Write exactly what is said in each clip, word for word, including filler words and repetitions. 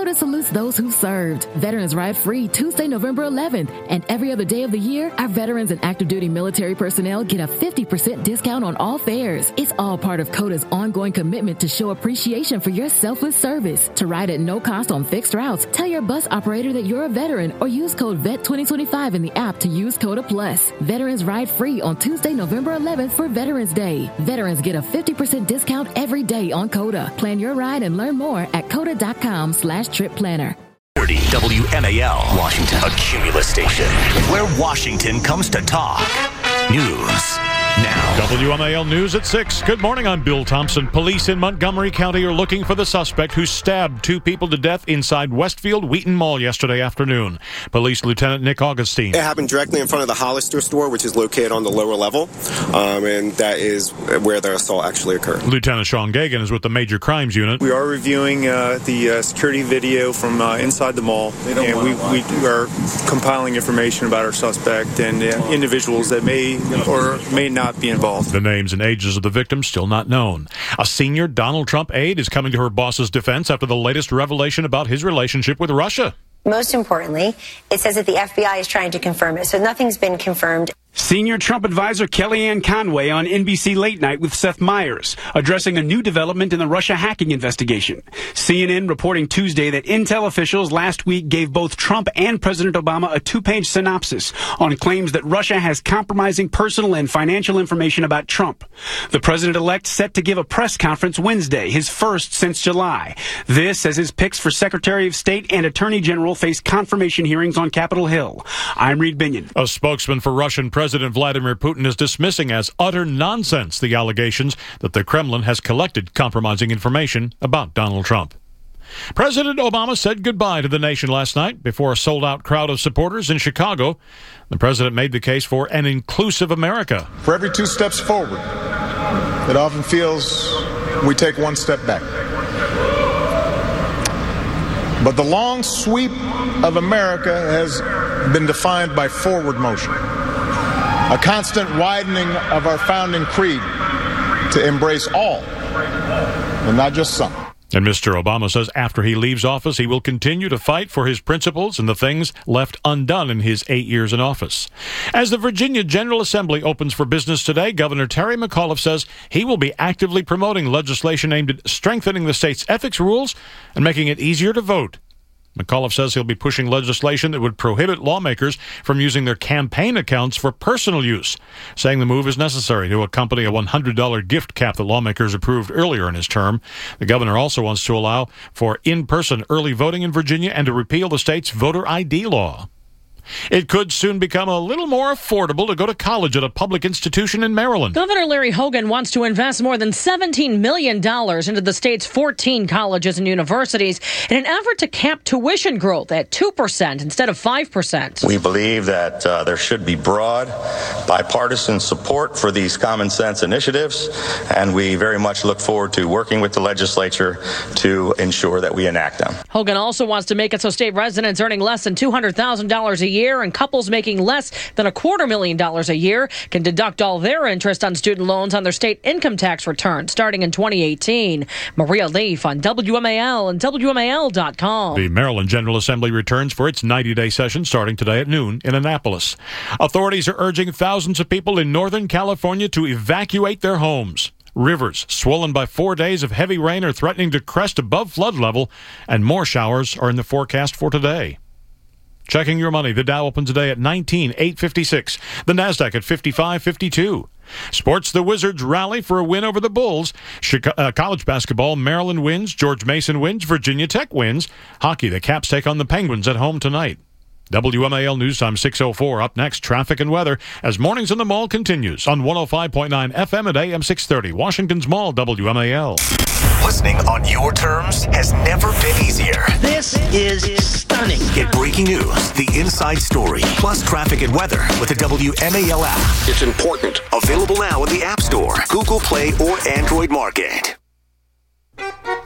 COTA salutes those who served. Veterans Ride Free Tuesday, November eleventh. And every other day of the year, our veterans and active duty military personnel get a fifty percent discount on all fares. It's all part of COTA's ongoing commitment to show appreciation for your selfless service. To ride at no cost on fixed routes, tell your bus operator that you're a veteran or use code V E T twenty twenty-five in the app to use COTA Plus. Veterans Ride Free on Tuesday, November eleventh for Veterans Day. Veterans get a fifty percent discount every day on COTA. Plan your ride and learn more at COTA.com slash trip planner. W M A L, Washington, a Cumulus station, where Washington comes to talk. News now. W M A L News at six. Good morning, I'm Bill Thompson. Police in Montgomery County are looking for the suspect who stabbed two people to death inside Westfield Wheaton Mall yesterday afternoon. Police Lieutenant Nick Augustine. It happened directly in front of the Hollister store, which is located on the lower level, um, and that is where the assault actually occurred. Lieutenant Sean Gagan is with the Major Crimes Unit. We are reviewing uh, the uh, security video from uh, inside the mall, and we, we are compiling information about our suspect and uh, individuals that may or may not be involved. The names and ages of the victims still not known. A senior Donald Trump aide is coming to her boss's defense after the latest revelation about his relationship with Russia. Most importantly, it says that the F B I is trying to confirm it, so nothing's been confirmed. Senior Trump advisor Kellyanne Conway on N B C Late Night with Seth Meyers, addressing a new development in the Russia hacking investigation. C N N reporting Tuesday that Intel officials last week gave both Trump and President Obama a two-page synopsis on claims that Russia has compromising personal and financial information about Trump. The president-elect set to give a press conference Wednesday, his first since July. This as his picks for Secretary of State and Attorney General face confirmation hearings on Capitol Hill. I'm Reed Binion. A spokesman for Russian President Vladimir Putin is dismissing as utter nonsense the allegations that the Kremlin has collected compromising information about Donald Trump. President Obama said goodbye to the nation last night before a sold-out crowd of supporters in Chicago. The president made the case for an inclusive America. For every two steps forward, it often feels we take one step back. But the long sweep of America has been defined by forward motion, a constant widening of our founding creed to embrace all, and not just some. And Mister Obama says after he leaves office, he will continue to fight for his principles and the things left undone in his eight years in office. As the Virginia General Assembly opens for business today, Governor Terry McAuliffe says he will be actively promoting legislation aimed at strengthening the state's ethics rules and making it easier to vote. McAuliffe says he'll be pushing legislation that would prohibit lawmakers from using their campaign accounts for personal use, saying the move is necessary to accompany a one hundred dollars gift cap that lawmakers approved earlier in his term. The governor also wants to allow for in-person early voting in Virginia and to repeal the state's voter I D law. It could soon become a little more affordable to go to college at a public institution in Maryland. Governor Larry Hogan wants to invest more than seventeen million dollars into the state's fourteen colleges and universities in an effort to cap tuition growth at two percent instead of five percent. We believe that uh, there should be broad, bipartisan support for these common sense initiatives, and we very much look forward to working with the legislature to ensure that we enact them. Hogan also wants to make it so state residents earning less than two hundred thousand dollars a year and couples making less than a quarter million dollars a year can deduct all their interest on student loans on their state income tax return starting in twenty eighteen. Maria Leaf on W M A L and W M A L dot com. The Maryland General Assembly returns for its ninety-day session starting today at noon in Annapolis. Authorities are urging thousands of people in Northern California to evacuate their homes. Rivers swollen by four days of heavy rain are threatening to crest above flood level, and more showers are in the forecast for today. Checking your money, the Dow opens today at nineteen thousand eight hundred fifty-six. The Nasdaq at fifty-five fifty-two. Sports, the Wizards rally for a win over the Bulls. Chicago, uh, college basketball, Maryland wins, George Mason wins, Virginia Tech wins. Hockey, the Caps take on the Penguins at home tonight. W M A L News Time six oh four. Up next, traffic and weather as Mornings in the Mall continues on one oh five point nine F M at A M six thirty. Washington's Mall, W M A L. Listening on your terms has never been easier. This is stunning. Get breaking news, the inside story, plus traffic and weather with the W M A L app. It's important. Available now in the App Store, Google Play, or Android Market.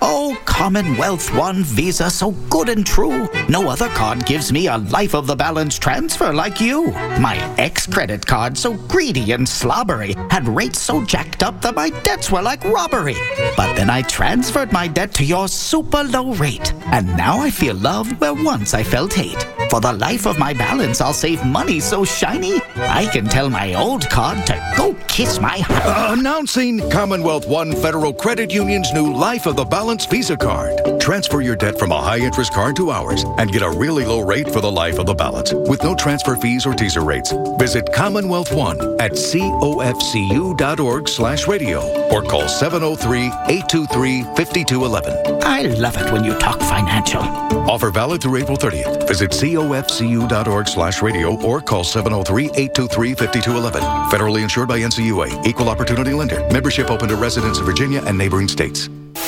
Oh, Commonwealth One Visa, so good and true. No other card gives me a life of the balance transfer like you. My ex-credit card, so greedy and slobbery, had rates so jacked up that my debts were like robbery. But then I transferred my debt to your super low rate. And now I feel love where once I felt hate. For the life of my balance, I'll save money so shiny, I can tell my old card to go kiss my honey. Uh, announcing Commonwealth One Federal Credit Union's new Life of the Balance Visa card. Transfer your debt from a high-interest card to ours and get a really low rate for the life of the balance with no transfer fees or teaser rates. Visit Commonwealth One at cofcu.org slash radio or call seven oh three, eight two three, five two one one. I love it when you talk financial. Offer valid through April thirtieth. Visit cofcu.org slash radio or call seven oh three, eight two three, five two one one. Federally insured by N C U A. Equal Opportunity Lender. Membership open to residents of Virginia and neighboring states.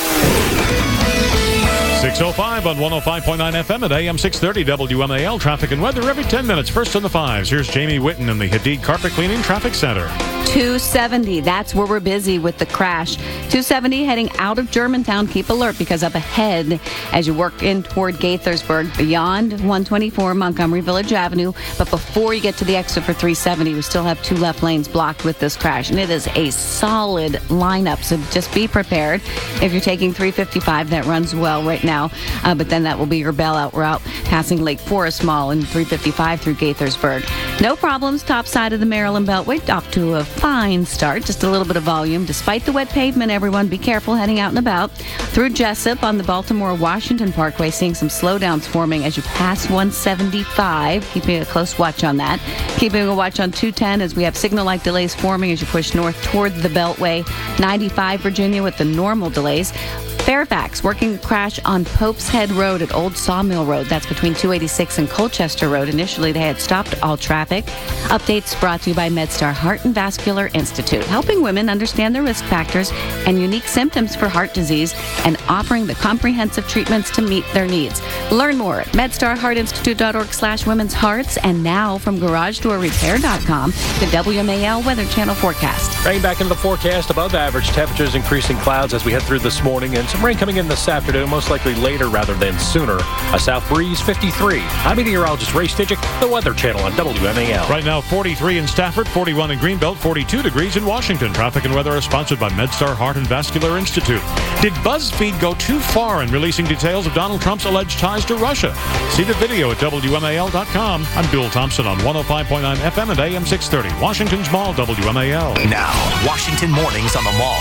six oh five on one oh five point nine F M at A M six thirty W M A L. Traffic and weather every ten minutes. First on the fives. Here's Jamie Whitten in the Hadid Carpet Cleaning Traffic Center. two seventy, that's where we're busy with the crash. two seventy heading out of Germantown. Keep alert because up ahead as you work in toward Gaithersburg beyond one twenty-four Montgomery Village Avenue. But before you get to the exit for three seventy, we still have two left lanes blocked with this crash. And it is a solid lineup, so just be prepared. If you're taking three fifty-five, that runs well right now. Uh, but then that will be your bailout route passing Lake Forest Mall and three fifty-five through Gaithersburg. No problems top side of the Maryland Beltway. Off to a fine start. Just a little bit of volume. Despite the wet pavement, everyone be careful heading out and about. Through Jessup on the Baltimore-Washington Parkway, seeing some slowdowns forming as you pass one seventy-five. Keeping a close watch on that. Keeping a watch on two ten as we have signal-like delays forming as you push north toward the Beltway. ninety-five Virginia with the normal delays. Fairfax working a crash on Pope's Head Road at Old Sawmill Road. That's between two eighty-six and Colchester Road. Initially, they had stopped all traffic. Updates brought to you by MedStar Heart and Vascular Institute, helping women understand their risk factors and unique symptoms for heart disease and offering the comprehensive treatments to meet their needs. Learn more at medstarheartinstitute.org slash women's hearts. And now from garage door repair dot com, the W M A L Weather Channel forecast. Rain back in the forecast, above average temperatures, increasing clouds as we head through this morning, and some rain coming in this afternoon, most likely later rather than sooner. A south breeze, fifty-three. I'm meteorologist Ray Stidgick, the Weather Channel on W M A L. Right now, forty-three in Stafford, forty-one in Greenbelt, forty-two degrees in Washington. Traffic and weather are sponsored by MedStar Heart and Vascular Institute. Did BuzzFeed go too far in releasing details of Donald Trump's alleged ties to Russia? See the video at W M A L dot com. I'm Bill Thompson on one oh five point nine F M and A M six thirty. Washington's Mall, W M A L. Now, Washington Mornings on the Mall.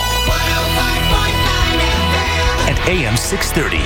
At A M six thirty.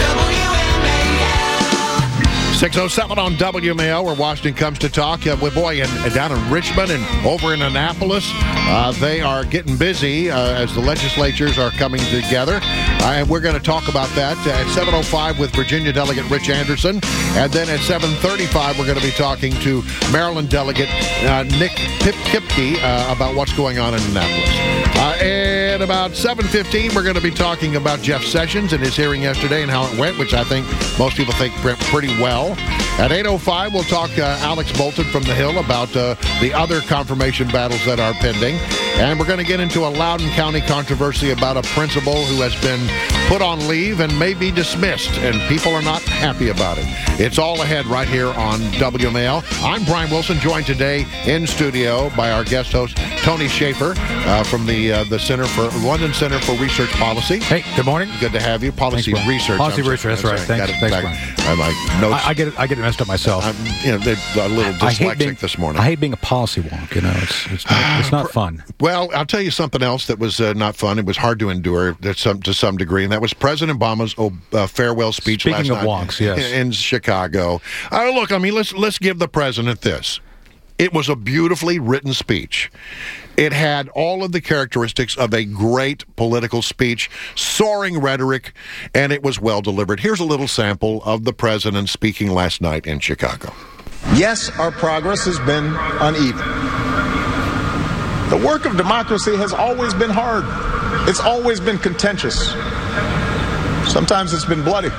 six oh seven on W M A L, where Washington comes to talk. Uh, boy, and, and down in Richmond and over in Annapolis, uh, they are getting busy uh, as the legislatures are coming together. Uh, and we're going to talk about that uh, at seven oh five with Virginia Delegate Rich Anderson. And then at seven thirty-five, we're going to be talking to Maryland Delegate uh, Nick Pip Kipke uh, about what's going on in Annapolis. Uh, and about seven fifteen, we're going to be talking about Jeff Sessions and his hearing yesterday and how it went, which I think most people think went pretty well. At eight oh five, we'll talk uh, Alex Bolton from the Hill about uh, the other confirmation battles that are pending. And we're going to get into a Loudoun County controversy about a principal who has been put on leave and may be dismissed, and people are not happy about it. It's all ahead right here on W M A L. I'm Brian Wilson, joined today in studio by our guest host, Tony Schaefer, uh, from the uh, the Center for London Center for Research Policy. Hey, good morning. Good to have you. Policy Thanks, Research. Policy I'm Research, sorry. that's right. Thanks, thanks, Brian. I, my notes. I, I get it. I get it messed up myself. I'm, you know, they're a little I, I hate dyslexic being, this morning. I hate being a policy wonk. You know, it's it's not, it's not fun. Well, I'll tell you something else that was uh, not fun. It was hard to endure to some to some degree, and that was President Obama's uh, farewell speech Speaking last of night wonks, yes. in, in Chicago. Uh, look, I mean, let's let's give the president this. It was a beautifully written speech. It had all of the characteristics of a great political speech, soaring rhetoric, and it was well delivered. Here's a little sample of the president speaking last night in Chicago. Yes, our progress has been uneven. The work of democracy has always been hard. It's always been contentious. Sometimes it's been bloody.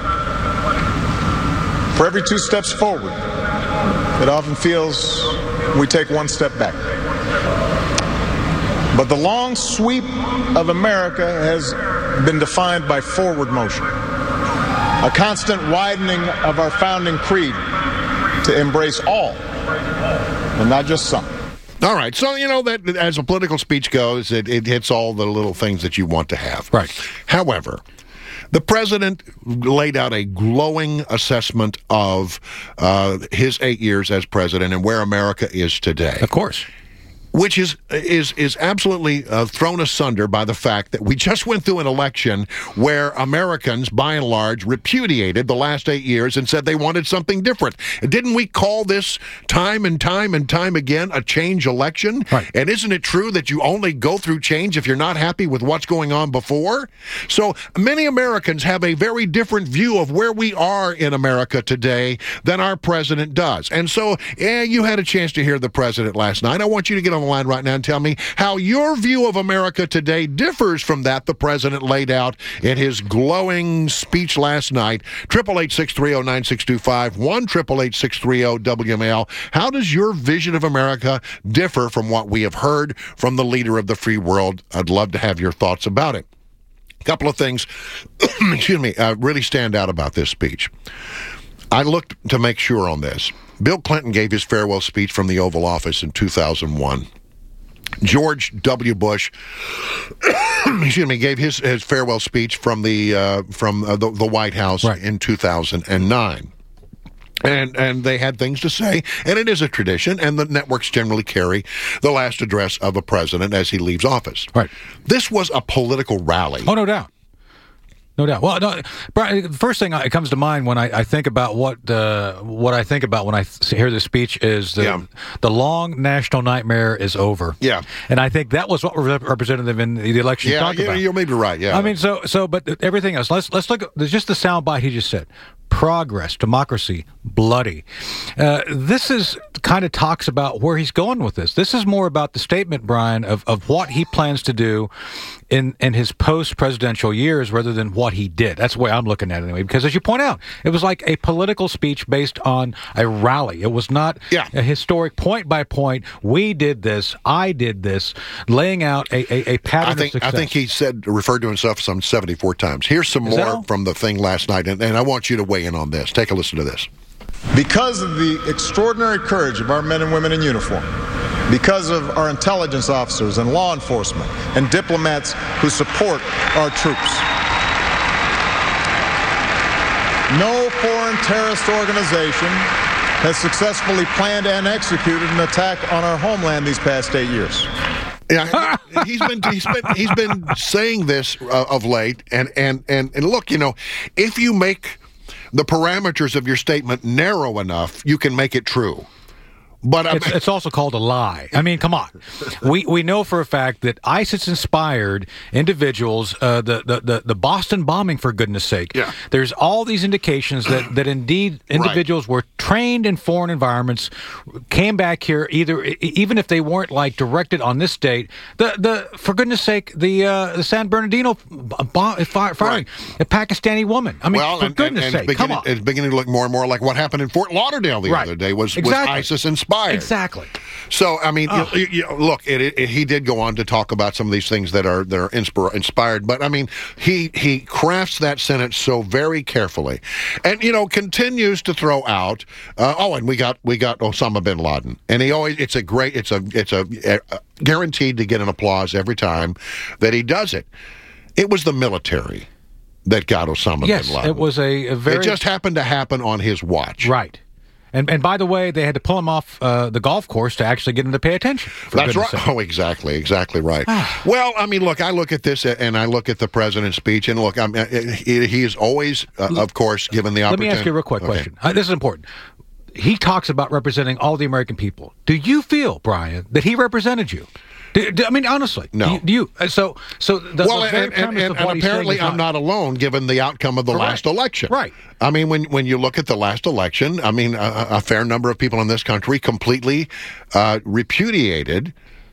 For every two steps forward, it often feels we take one step back. But the long sweep of America has been defined by forward motion, a constant widening of our founding creed to embrace all, and not just some. All right, so, you know, that as a political speech goes, it, it hits all the little things that you want to have. Right. However, the president laid out a glowing assessment of uh, his eight years as president and where America is today. Of course. Which is is is absolutely uh, thrown asunder by the fact that we just went through an election where Americans, by and large, repudiated the last eight years and said they wanted something different. Didn't we call this time and time and time again a change election? Right. And isn't it true that you only go through change if you're not happy with what's going on before? So many Americans have a very different view of where we are in America today than our president does. And so, yeah, you had a chance to hear the president last night. I want you to get on the line right now and tell me how your view of America today differs from that the president laid out in his glowing speech last night. eight eight eight, six three zero, nine six two five, one eight eight eight, six three zero, W M L. How does your vision of America differ from what we have heard from the leader of the free world? I'd love to have your thoughts about it. A couple of things, excuse me, uh, really stand out about this speech. I looked to make sure on this. Bill Clinton gave his farewell speech from the Oval Office in two thousand one. George W. Bush, excuse me, gave his, his farewell speech from the uh, from uh, the, the White House right. in two thousand nine. And and they had things to say, and it is a tradition, and the networks generally carry the last address of a president as he leaves office. Right. This was a political rally. Oh, no doubt. No doubt. Well, no, Brian, the first thing that comes to mind when I, I think about what uh, what I think about when I th- hear this speech is the, yeah. the long national nightmare is over. Yeah. And I think that was what representative in the election yeah, talked yeah, about. You're maybe right, yeah. I mean, so, so, but everything else, let's, let's look at there's just the soundbite he just said. Progress, democracy, bloody. Uh, this is kind of talks about where he's going with this. This is more about the statement, Brian, of, of what he plans to do in, in his post-presidential years rather than what he did. That's the way I'm looking at it anyway. Because as you point out, it was like a political speech based on a rally. It was not yeah. a historic point by point. We did this. I did this. Laying out a, a, a pattern I think, of success. I think he said referred to himself some seventy-four times. Here's some is more from the thing last night, and, and I want you to weigh in on this. Take a listen to this. Because of the extraordinary courage of our men and women in uniform, because of our intelligence officers and law enforcement and diplomats who support our troops, no foreign terrorist organization has successfully planned and executed an attack on our homeland these past eight years. Yeah, he's been he's been he's been saying this uh, of late, and, and and and look, you know, if you make the parameters of your statement narrow enough, you can make it true. But it's, it's also called a lie. I mean, come on. We we know for a fact that ISIS inspired individuals. Uh, the, the the the Boston bombing, for goodness sake. Yeah. There's all these indications that, that indeed individuals right. were trained in foreign environments, came back here either even if they weren't like directed on this date. The the for goodness sake, the uh, the San Bernardino bomb, firing right. a Pakistani woman. I mean, well, for and, goodness and, and sake, come on. It's beginning to look more and more like what happened in Fort Lauderdale the right. other day. Was exactly. was ISIS inspired? Exactly. So, I mean, oh. you, you, look, it, it, he did go on to talk about some of these things that are that are inspir- inspired, but I mean, he he crafts that sentence so very carefully, and you know, continues to throw out. Uh, oh, and we got we got Osama bin Laden, and he always it's a great it's a it's a, a guaranteed to get an applause every time that he does it. It was the military that got Osama yes, bin Laden. It was a, a very. It just happened to happen on his watch, right. And and by the way, they had to pull him off uh, the golf course to actually get him to pay attention. That's right. Sake. Oh, exactly, exactly right. Well, I mean, look, I look at this and I look at the president's speech, and look, I mean, he is always, uh, of course, given the opportunity. Let me ask you a real quick okay. question. Uh, this is important. He talks about representing all the American people. Do you feel, Brian, that he represented you? Do, do, I mean, honestly, no. Do you? Do you so, so the, well, the very and, and, premise and, of and what apparently, he's saying I'm not alone, given the outcome of the Correct. last election. Right. I mean, when when you look at the last election, I mean, a, a fair number of people in this country completely uh, repudiated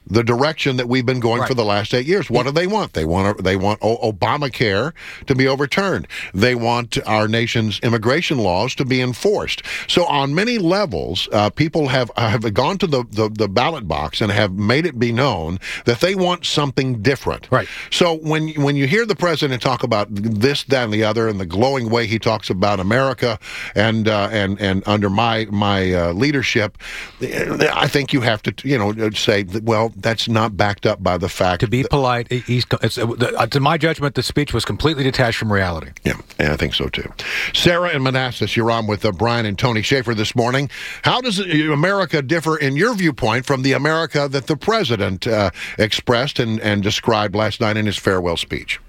the direction that we've been going right. for the last eight years. What do they want? They want they want o- Obamacare to be overturned. They want our nation's immigration laws to be enforced. So on many levels, uh, people have have gone to the, the, the ballot box and have made it be known that they want something different. Right. So when when you hear the president talk about this, that, and the other, and the glowing way he talks about America and uh, and and under my my uh, leadership, I think you have to you know say that, well, that's not backed up by the fact. To be that, polite, he's it's, uh, to my judgment, the speech was completely detached from reality. Yeah, and I think so too. Sarah in Manassas, you're on with uh, Brian and Tony Schaefer this morning. How does America differ, in your viewpoint, from the America that the president uh, expressed and, and described last night in his farewell speech?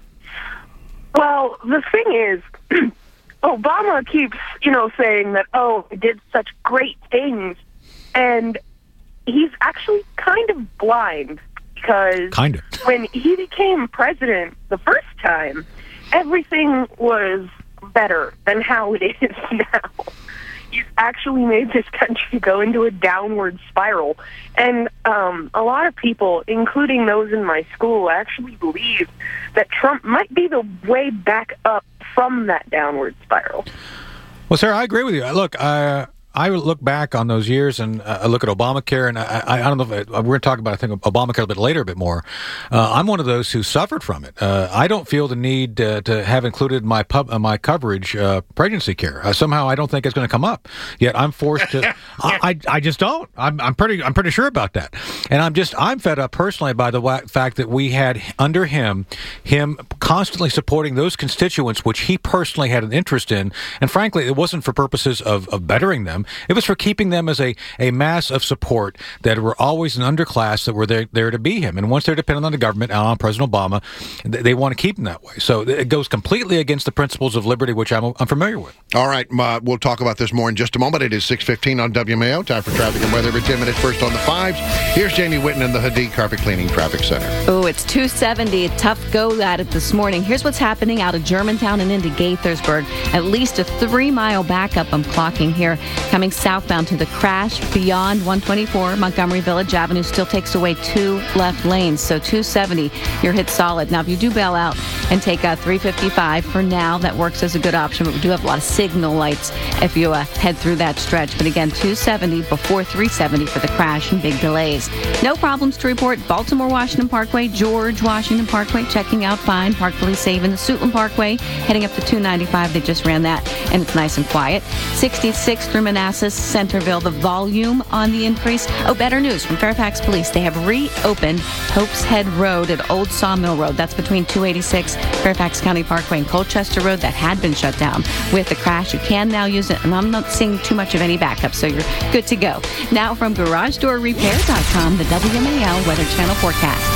Well, the thing is, Obama keeps, you know, saying that, oh, he did such great things, and he's actually kind of blind, because kind of. when he became president the first time, everything was better than how it is now. He's actually made this country go into a downward spiral. And um, a lot of people, including those in my school, actually believe that Trump might be the way back up from that downward spiral. Well, Sarah, I agree with you. Look, uh, I look back on those years and uh, I look at Obamacare, and I, I, I don't know if I, we're going to talk about, I think, Obamacare a bit later, a bit more. Uh, I'm one of those who suffered from it. Uh, I don't feel the need uh, to have included my pub, uh, my coverage uh, pregnancy care. Uh, somehow, I don't think it's going to come up. Yet I'm forced to. I, I, I just don't. I'm, I'm pretty. I'm pretty sure about that. And I'm just. I'm fed up personally by the wa- fact that we had under him, him constantly supporting those constituents which he personally had an interest in, and frankly, it wasn't for purposes of, of bettering them. It was for keeping them as a, a mass of support that were always an underclass that were there, there to be him. And once they're dependent on the government and on President Obama, they, they want to keep them that way. So it goes completely against the principles of liberty, which I'm, I'm familiar with. All right. Uh, we'll talk about this more in just a moment. It is six fifteen on W M A O. Time for traffic and weather every ten minutes. First on the fives. Here's Jamie Whitten in the Hadid Carpet Cleaning Traffic Center. Oh, it's two seventy. Tough go at it this morning. Here's what's happening out of Germantown and into Gaithersburg. At least a three-mile backup I'm clocking here. Coming southbound to the crash beyond one twenty-four Montgomery Village Avenue still takes away two left lanes. So two seventy, you're hit solid. Now, if you do bail out and take a three fifty-five, for now, that works as a good option. But we do have a lot of signal lights if you uh, head through that stretch. But again, two seventy before three seventy for the crash and big delays. No problems to report. Baltimore Washington Parkway, George Washington Parkway, checking out fine. Park Police saving the Suitland Parkway, heading up to two ninety-five. They just ran that, and it's nice and quiet. sixty-six through Manassas, Centerville, the volume on the increase. Oh, better news from Fairfax Police. They have reopened Hope's Head Road at Old Sawmill Road. That's between two eighty-six, Fairfax County Parkway, and Colchester Road. That had been shut down. With the crash, you can now use it, and I'm not seeing too much of any backup, so you're good to go. Now from Garage Door Repair dot com, the W M A L Weather Channel forecast.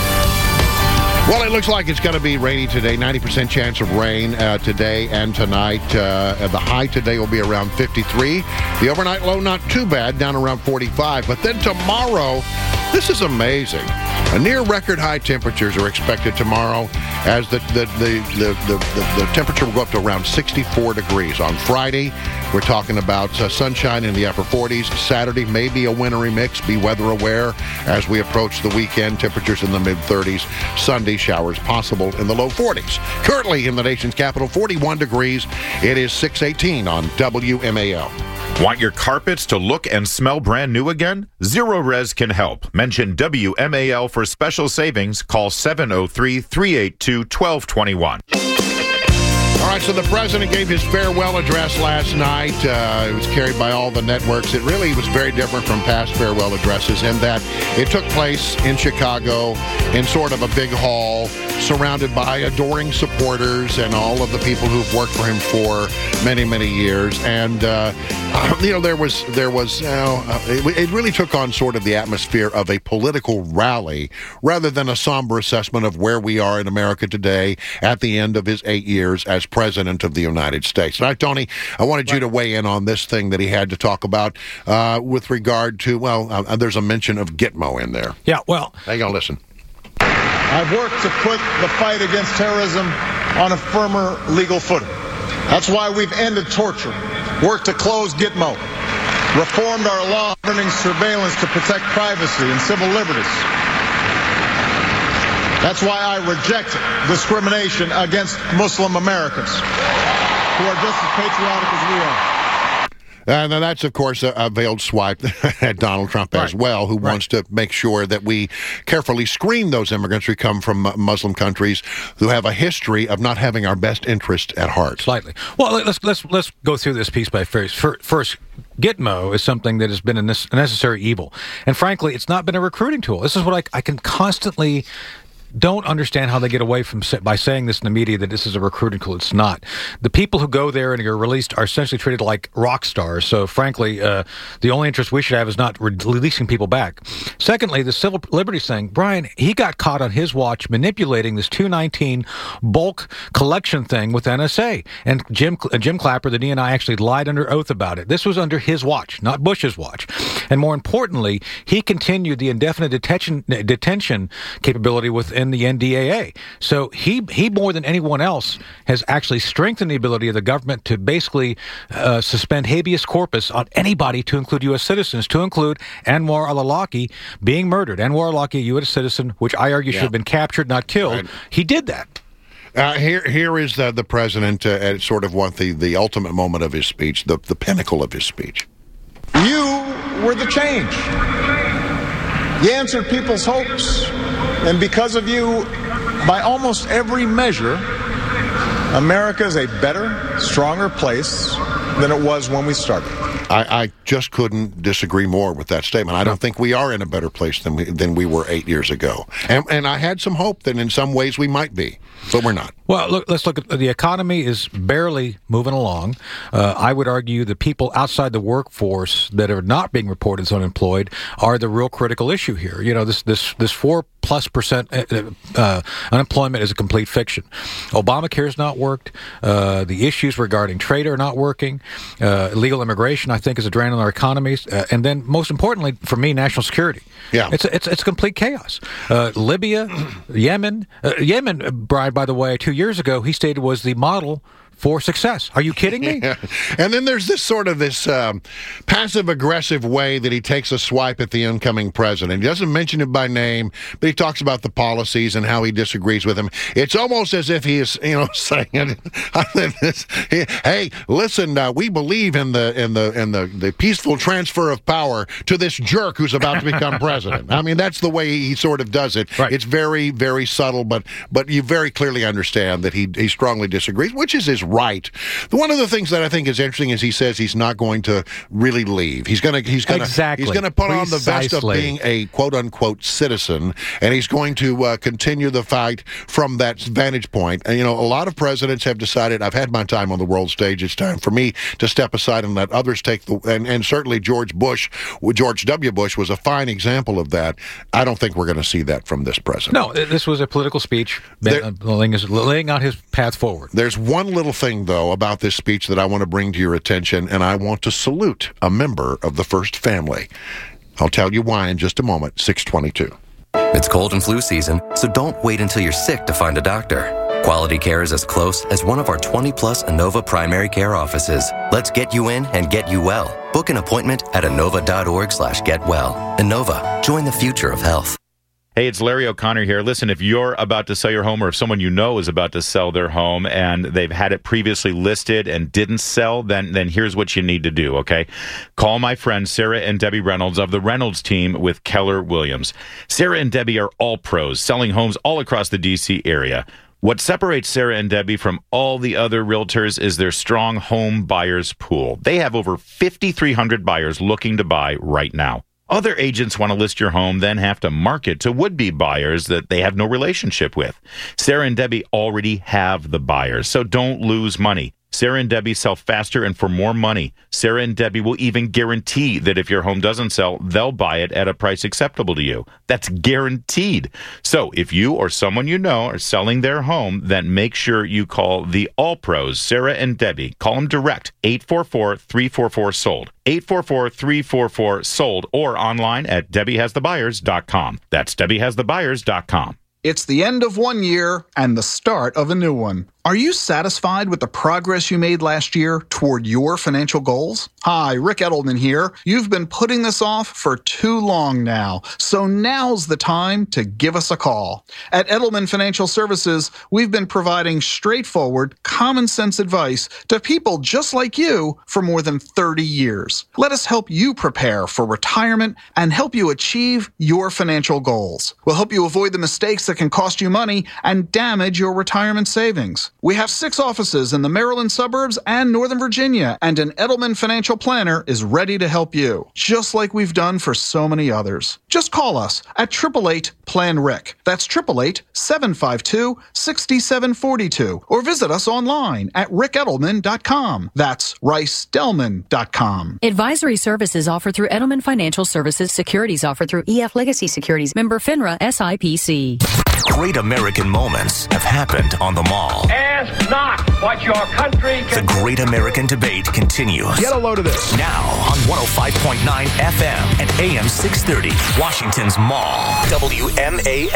Well, it looks like it's going to be rainy today. ninety percent chance of rain uh, today and tonight. Uh, the high today will be around fifty-three. The overnight low, not too bad, down around forty-five. But then tomorrow, this is amazing. A near record high temperatures are expected tomorrow, as the the, the, the, the, the, the temperature will go up to around sixty-four degrees. On Friday, we're talking about uh, sunshine in the upper forties. Saturday, maybe a wintry mix. Be weather aware as we approach the weekend. Temperatures in the mid thirties. Sunday, showers possible in the low forties. Currently in the nation's capital, forty-one degrees. It is six eighteen on W M A L. Want your carpets to look and smell brand new again? Zero Res can help. Mention W M A L for special savings. Call seven oh three, three eight two, one two two one. All right, so the president gave his farewell address last night. Uh, it was carried by all the networks. It really was very different from past farewell addresses in that it took place in Chicago in sort of a big hall surrounded by adoring supporters and all of the people who've worked for him for many, many years. And, uh, you know, there was, there was, you know, it, it really took on sort of the atmosphere of a political rally rather than a somber assessment of where we are in America today at the end of his eight years as president of the United States. All right, Tony, I wanted you to weigh in on this thing that he had to talk about uh, with regard to, well, uh, there's a mention of Gitmo in there. Yeah, well. Hang on, listen. I've worked to put the fight against terrorism on a firmer legal footing. That's why we've ended torture, worked to close Gitmo, reformed our law governing surveillance to protect privacy and civil liberties, That's why I reject discrimination against Muslim Americans who are just as patriotic as we are. And uh, that's, of course, a, a veiled swipe at Donald Trump as Right. well, who Right. wants to make sure that we carefully screen those immigrants who come from uh, Muslim countries who have a history of not having our best interest at heart. Slightly. Well, let's let's let's go through this piece by first. First, Gitmo is something that has been a necessary evil, and frankly, it's not been a recruiting tool. This is what I, I can constantly. Don't understand how they get away from by saying this in the media that this is a recruiting tool. It's not. The people who go there and are released are essentially treated like rock stars. So, frankly, uh, the only interest we should have is not re- releasing people back. Secondly, the civil liberties thing. Brian, he got caught on his watch manipulating this two nineteen bulk collection thing with N S A. And Jim uh, Jim Clapper, the D N I, actually lied under oath about it. This was under his watch, not Bush's watch. And more importantly, he continued the indefinite detention detention capability within the N D A A. So he he more than anyone else has actually strengthened the ability of the government to basically uh, suspend habeas corpus on anybody, to include U S citizens, to include Anwar al-Awlaki being murdered. Anwar al-Awlaki, a U S citizen, which I argue Yeah. should have been captured, not killed. Right. He did that. Uh, here, here is the, the president uh, at sort of what the, the ultimate moment of his speech, the, the pinnacle of his speech. You were the change. You answered people's hopes. And because of you, by almost every measure, America is a better, stronger place than it was when we started. I, I just couldn't disagree more with that statement. I don't think we are in a better place than we, than we were eight years ago. And, and I had some hope that in some ways we might be, but we're not. Well, look, let's look at the economy is barely moving along. Uh, I would argue the people outside the workforce that are not being reported as unemployed are the real critical issue here. You know, this this this four plus percent uh, uh, unemployment is a complete fiction. Obamacare has not worked. Uh, the issues regarding trade are not working. Uh, illegal immigration, I think, is a drain on our economies. Uh, and then, most importantly, for me, national security. Yeah, it's it's it's complete chaos. Uh, Libya, Yemen, uh, Yemen. Brian, by the way, two years ago, he stated was the model for success. Are you kidding me? Yeah. And then there's this sort of this um, passive-aggressive way that he takes a swipe at the incoming president. He doesn't mention him by name, but he talks about the policies and how he disagrees with him. It's almost as if he is, you know, saying, "Hey, listen, uh, we believe in the in the in the, the peaceful transfer of power to this jerk who's about to become president." I mean, that's the way he sort of does it. Right. It's very, very subtle, but but you very clearly understand that he he strongly disagrees, which is his right. One of the things that I think is interesting is he says he's not going to really leave. He's going to he's going to Exactly. he's going to put on the vest of Precisely. being a quote unquote citizen, and he's going to uh, continue the fight from that vantage point. And you know, a lot of presidents have decided, I've had my time on the world stage. It's time for me to step aside and let others take the. And, and certainly George Bush, George W. Bush was a fine example of that. I don't think we're going to see that from this president. No, this was a political speech There- uh, laying, laying out his path forward. There's one little thing, though, about this speech that I want to bring to your attention, and I want to salute a member of the First Family. I'll tell you why in just a moment. six twenty-two. It's cold and flu season, so don't wait until you're sick to find a doctor. Quality care is as close as one of our twenty plus Inova primary care offices. Let's get you in and get you well. Book an appointment at inova.org slash get well. Inova, join the future of health. Hey, it's Larry O'Connor here. Listen, if you're about to sell your home or if someone you know is about to sell their home and they've had it previously listed and didn't sell, then then here's what you need to do, okay? Call my friends Sarah and Debbie Reynolds of the Reynolds team with Keller Williams. Sarah and Debbie are all pros, selling homes all across the D C area. What separates Sarah and Debbie from all the other realtors is their strong home buyers pool. They have over fifty-three hundred buyers looking to buy right now. Other agents want to list your home, then have to market to would-be buyers that they have no relationship with. Sarah and Debbie already have the buyers, so don't lose money. Sarah and Debbie sell faster and for more money. Sarah and Debbie will even guarantee that if your home doesn't sell, they'll buy it at a price acceptable to you. That's guaranteed. So if you or someone you know are selling their home, then make sure you call the All Pros, Sarah and Debbie. Call them direct, eight four four, three four four, sold. eight four four, three four four, sold, or online at debbie has the buyers dot com. That's debbie has the buyers dot com. It's the end of one year and the start of a new one. Are you satisfied with the progress you made last year toward your financial goals? Hi, Rick Edelman here. You've been putting this off for too long now, so now's the time to give us a call. At Edelman Financial Services, we've been providing straightforward, common sense advice to people just like you for more than thirty years. Let us help you prepare for retirement and help you achieve your financial goals. We'll help you avoid the mistakes that can cost you money and damage your retirement savings. We have six offices in the Maryland suburbs and Northern Virginia, and an Edelman Financial Planner is ready to help you, just like we've done for so many others. Just call us at eight eight eight, plan rick. That's eight eight eight, seven five two, six seven four two, or visit us online at rick edelman dot com. That's rice delman dot com. Advisory services offered through Edelman Financial Services. Securities offered through E F Legacy Securities. Member FINRA S I P C. Great American moments have happened on the Mall. Ask not what your country can The Great American Debate continues. Get a load of this. Now on one oh five point nine F M and A M six thirty, Washington's Mall. W M A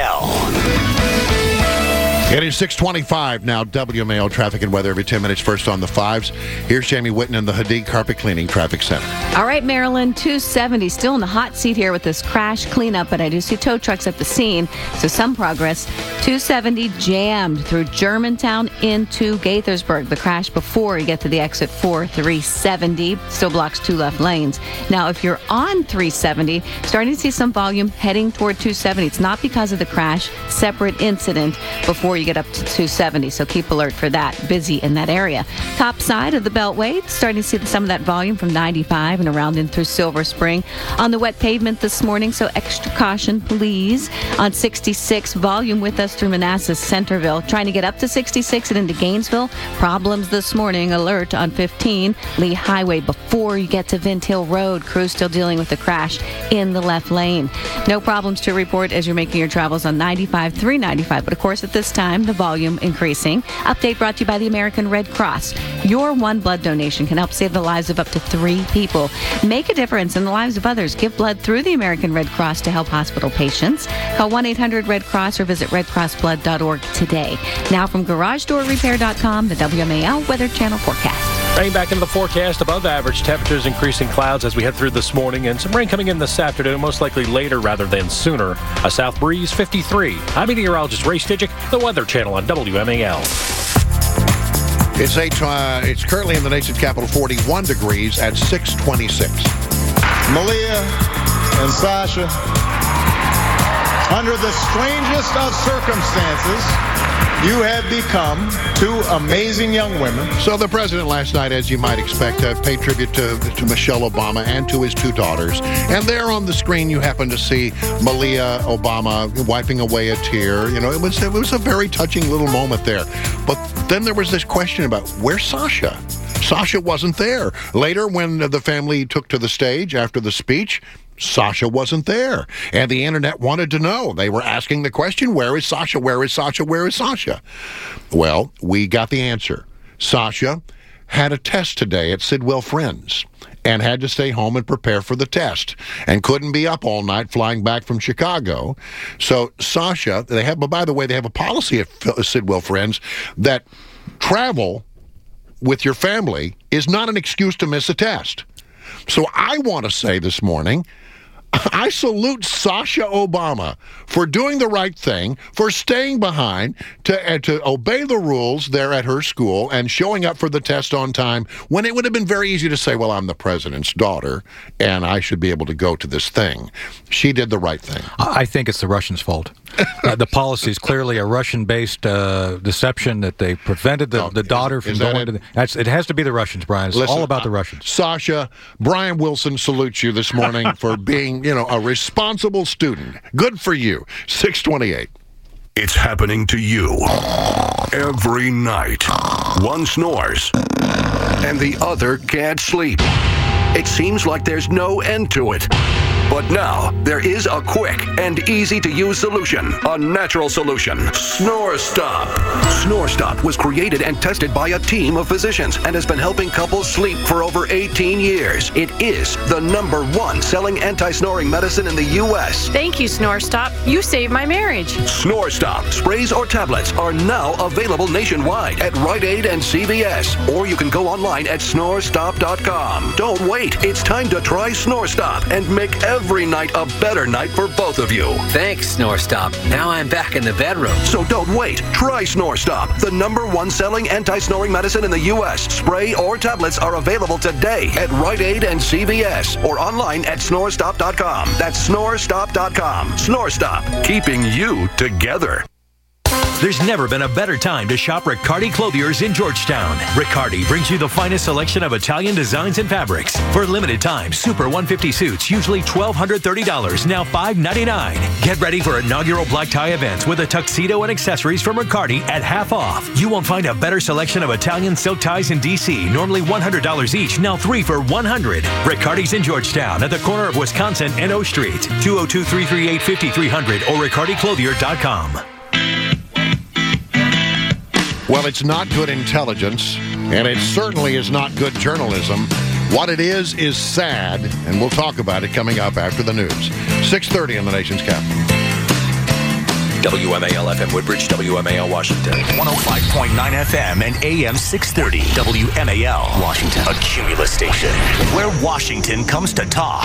L. It is six twenty-five now. W M A L traffic and weather every ten minutes. First on the fives. Here's Jamie Whitten in the Hadid Carpet Cleaning Traffic Center. All right, Maryland, two seventy. Still in the hot seat here with this crash cleanup, but I do see tow trucks at the scene, so some progress. two seventy jammed through Germantown into Gaithersburg. The crash before you get to the exit for three seventy. Still blocks two left lanes. Now, if you're on three seventy, starting to see some volume heading toward two seventy. It's not because of the crash, separate incident before you get up to two seventy, so keep alert for that. Busy in that area. Top side of the Beltway, starting to see some of that volume from ninety-five and around in through Silver Spring. On the wet pavement this morning, so extra caution, please. On sixty-six, volume with us through Manassas, Centerville. Trying to get up to sixty-six and into Gainesville. Problems this morning. Alert on fifteen, Lee Highway before you get to Vint Hill Road. Crews still dealing with the crash in the left lane. No problems to report as you're making your travels on ninety-five, three ninety-five, but of course at this time, the volume increasing. Update brought to you by the American Red Cross. Your one blood donation can help save the lives of up to three people. Make a difference in the lives of others. Give blood through the American Red Cross to help hospital patients. Call one eight hundred red cross or visit red cross blood dot org today. Now from garage door repair dot com, the W M A L Weather Channel forecast. Rain back into the forecast, above average temperatures, increasing clouds as we head through this morning, and some rain coming in this afternoon, most likely later rather than sooner. A south breeze, fifty-three. I'm meteorologist Ray Stidgick, the Weather Channel on W M A L. It's eight. Uh, it's currently in the nation's capital, forty-one degrees at six twenty-six. Malia and Sasha, under the strangest of circumstances, you have become two amazing young women. So the president last night, as you might expect, uh, paid tribute to, to Michelle Obama and to his two daughters. And there on the screen, you happen to see Malia Obama wiping away a tear. You know, it was it was a very touching little moment there. But then there was this question about where's Sasha? Sasha wasn't there. Later, when the family took to the stage after the speech, Sasha wasn't there. And the internet wanted to know. They were asking the question, where is Sasha? Where is Sasha? Where is Sasha? Well, we got the answer. Sasha had a test today at Sidwell Friends and had to stay home and prepare for the test and couldn't be up all night flying back from Chicago. So Sasha, they have, but by the way, they have a policy at Sidwell Friends that travel with your family is not an excuse to miss a test. So I want to say this morning, I salute Sasha Obama for doing the right thing, for staying behind to uh, to obey the rules there at her school and showing up for the test on time when it would have been very easy to say, well, I'm the president's daughter and I should be able to go to this thing. She did the right thing. I think it's the Russians' fault. uh, the policy is clearly a Russian-based uh, deception that they prevented the, the daughter from going to the... That's, it has to be the Russians, Brian. It's Listen, all about uh, the Russians. Sasha, Brian Wilson salutes you this morning for being, you know, a responsible student. Good for you. six twenty-eight. It's happening to you every night. One snores, and the other can't sleep. It seems like there's no end to it. But now, there is a quick and easy-to-use solution. A natural solution. Snore Stop. Snore Stop was created and tested by a team of physicians and has been helping couples sleep for over eighteen years. It is the number one selling anti-snoring medicine in the U S. Thank you, Snore Stop. You saved my marriage. Snore Stop sprays or tablets are now available nationwide at Rite Aid and C V S. Or you can go online at snore stop dot com. Don't wait. It's time to try Snore Stop and make every night a better night for both of you. Thanks, Snore Stop. Now I'm back in the bedroom. So don't wait. Try Snore Stop, the number one selling anti-snoring medicine in the U S. Spray or tablets are available today at Rite Aid and C V S or online at snore stop dot com. That's snore stop dot com. Snore Stop, keeping you together. There's never been a better time to shop Riccardi Clothiers in Georgetown. Riccardi brings you the finest selection of Italian designs and fabrics. For a limited time, Super one fifty suits, usually one thousand two hundred thirty dollars, now five ninety-nine. Get ready for inaugural black tie events with a tuxedo and accessories from Riccardi at half off. You won't find a better selection of Italian silk ties in D C, normally one hundred dollars each, now three for one hundred dollars. Riccardi's in Georgetown at the corner of Wisconsin and O Street. two oh two, three three eight, five three zero zero or riccardi clothier dot com. Well, it's not good intelligence, and it certainly is not good journalism. What it is is sad, and we'll talk about it coming up after the news. six thirty in the nation's capital. W M A L F M Woodbridge, W M A L Washington. one oh five point nine F M and A M six thirty. W M A L Washington. A Cumulus station where Washington comes to talk.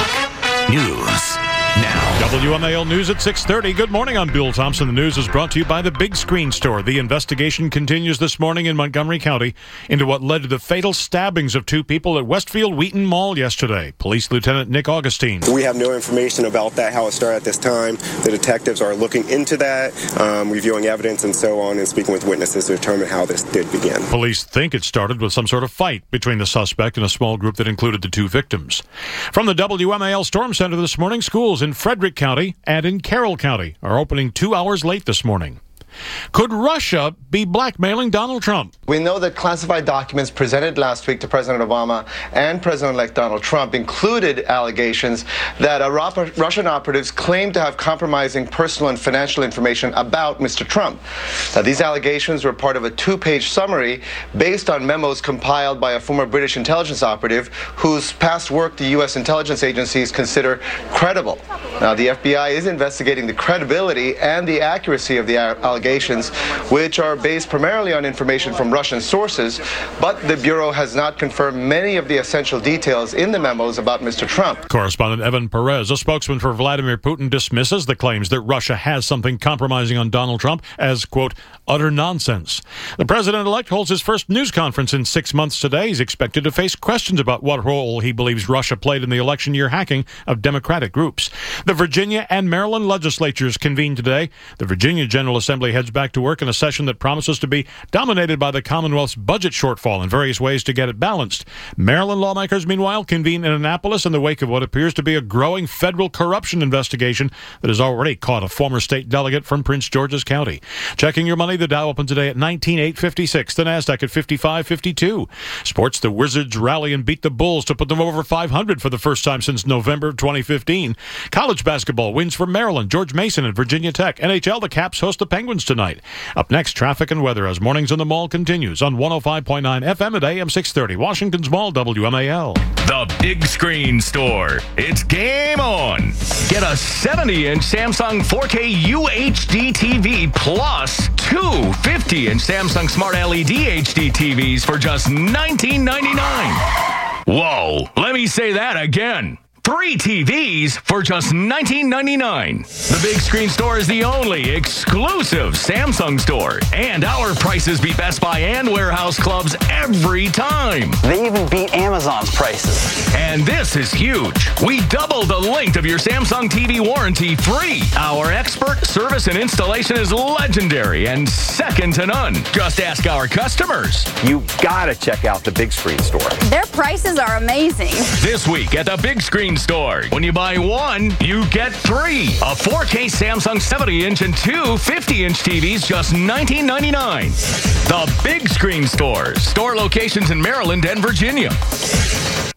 News now. W M A L News at six thirty. Good morning, I'm Bill Thompson. The news is brought to you by the Big Screen Store. The investigation continues this morning in Montgomery County into what led to the fatal stabbings of two people at Westfield Wheaton Mall yesterday. Police Lieutenant Nick Augustine. We have no information about that, how it started at this time. The detectives are looking into that, um, reviewing evidence and so on, and speaking with witnesses to determine how this did begin. Police think it started with some sort of fight between the suspect and a small group that included the two victims. From the W M A L Storm Center this morning, schools in Frederick County and in Carroll County are opening two hours late this morning. Could Russia be blackmailing Donald Trump? We know that classified documents presented last week to President Obama and President-elect Donald Trump included allegations that uh, Russian operatives claimed to have compromising personal and financial information about Mister Trump. Now, these allegations were part of a two-page summary based on memos compiled by a former British intelligence operative whose past work the U S intelligence agencies consider credible. Now, the F B I is investigating the credibility and the accuracy of the allegations, which are based primarily on information from Russian sources, but the Bureau has not confirmed many of the essential details in the memos about Mister Trump. Correspondent Evan Perez, a spokesman for Vladimir Putin, dismisses the claims that Russia has something compromising on Donald Trump as, quote, utter nonsense. The president-elect holds his first news conference in six months today. He's expected to face questions about what role he believes Russia played in the election year hacking of Democratic groups. The Virginia and Maryland legislatures convene today. The Virginia General Assembly heads back to work in a session that promises to be dominated by the Commonwealth's budget shortfall and various ways to get it balanced. Maryland lawmakers, meanwhile, convene in Annapolis in the wake of what appears to be a growing federal corruption investigation that has already caught a former state delegate from Prince George's County. Checking your money, the Dow opened today at nineteen thousand eight hundred fifty-six, the NASDAQ at fifty-five fifty-two. Sports, the Wizards rally and beat the Bulls to put them over five hundred for the first time since November of twenty fifteen. College basketball wins for Maryland, George Mason and Virginia Tech. N H L, the Caps host the Penguins tonight. Up next, traffic and weather as Mornings in the Mall continues on one oh five point nine F M at A M six thirty. Washington's Mall, W M A L. The Big Screen Store. It's game on. Get a seventy-inch Samsung four K U H D T V plus two fifty-inch Samsung Smart L E D H D T Vs for just nineteen ninety-nine. Whoa, let me say that again. Three T Vs for just nineteen ninety-nine. The Big Screen Store is the only exclusive Samsung store. And our prices beat Best Buy and warehouse clubs every time. They even beat Amazon's prices. And this is huge. We doubled the length of your Samsung T V warranty free. Our expert service and installation is legendary and second to none. Just ask our customers. You gotta check out the Big Screen Store. Their prices are amazing. This week at the Big Screen Store, when you buy one, you get three. A four K Samsung seventy-inch and two fifty-inch T Vs, just nineteen ninety-nine. The Big Screen Store. Store locations in Maryland and Virginia.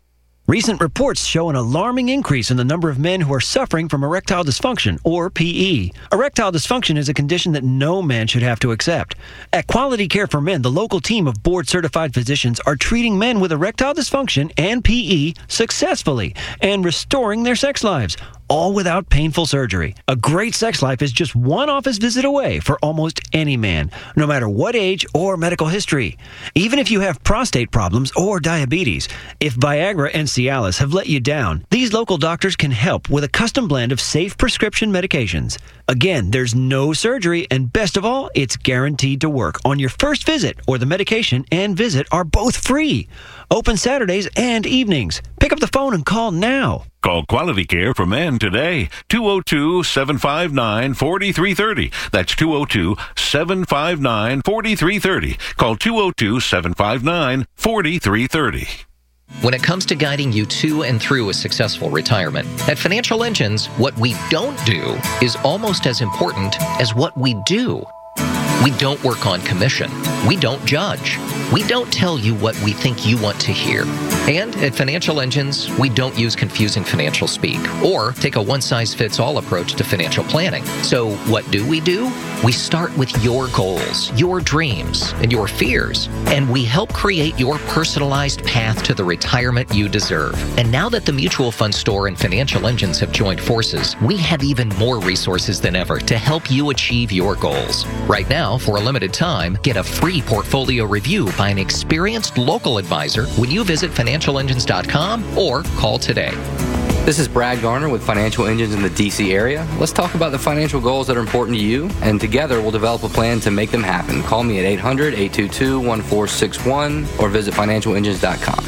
Recent reports show an alarming increase in the number of men who are suffering from erectile dysfunction, or P E. Erectile dysfunction is a condition that no man should have to accept. At Quality Care for Men, the local team of board-certified physicians are treating men with erectile dysfunction and P E successfully and restoring their sex lives, all without painful surgery. A great sex life is just one office visit away for almost any man, no matter what age or medical history. Even if you have prostate problems or diabetes, if Viagra and Cialis have let you down, these local doctors can help with a custom blend of safe prescription medications. Again, there's no surgery, and best of all, it's guaranteed to work on your first visit, or the medication and visit are both free. Open Saturdays and evenings. Pick up the phone and call now. Call Quality Care for Men today. two oh two, seven five nine, four three three oh. That's two oh two, seven five nine, four three three oh. Call two oh two, seven five nine, four three three oh. When it comes to guiding you to and through a successful retirement, at Financial Engines, what we don't do is almost as important as what we do. We don't work on commission. We don't judge. We don't tell you what we think you want to hear. And at Financial Engines, we don't use confusing financial speak or take a one-size-fits-all approach to financial planning. So what do we do? We start with your goals, your dreams, and your fears, and we help create your personalized path to the retirement you deserve. And now that the Mutual Fund Store and Financial Engines have joined forces, we have even more resources than ever to help you achieve your goals. Right now, for a limited time, get a free portfolio review by an experienced local advisor when you visit financial engines dot com or call today. This is Brad Garner with Financial Engines in the D C area. Let's talk about the financial goals that are important to you, and together we'll develop a plan to make them happen. Call me at eight hundred, eight two two, one four six one or visit financial engines dot com.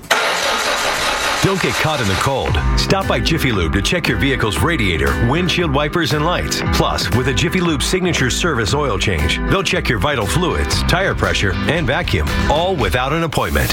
Don't get caught in the cold. Stop by Jiffy Lube to check your vehicle's radiator, windshield wipers, and lights. Plus, with a Jiffy Lube Signature Service oil change, they'll check your vital fluids, tire pressure, and vacuum, all without an appointment.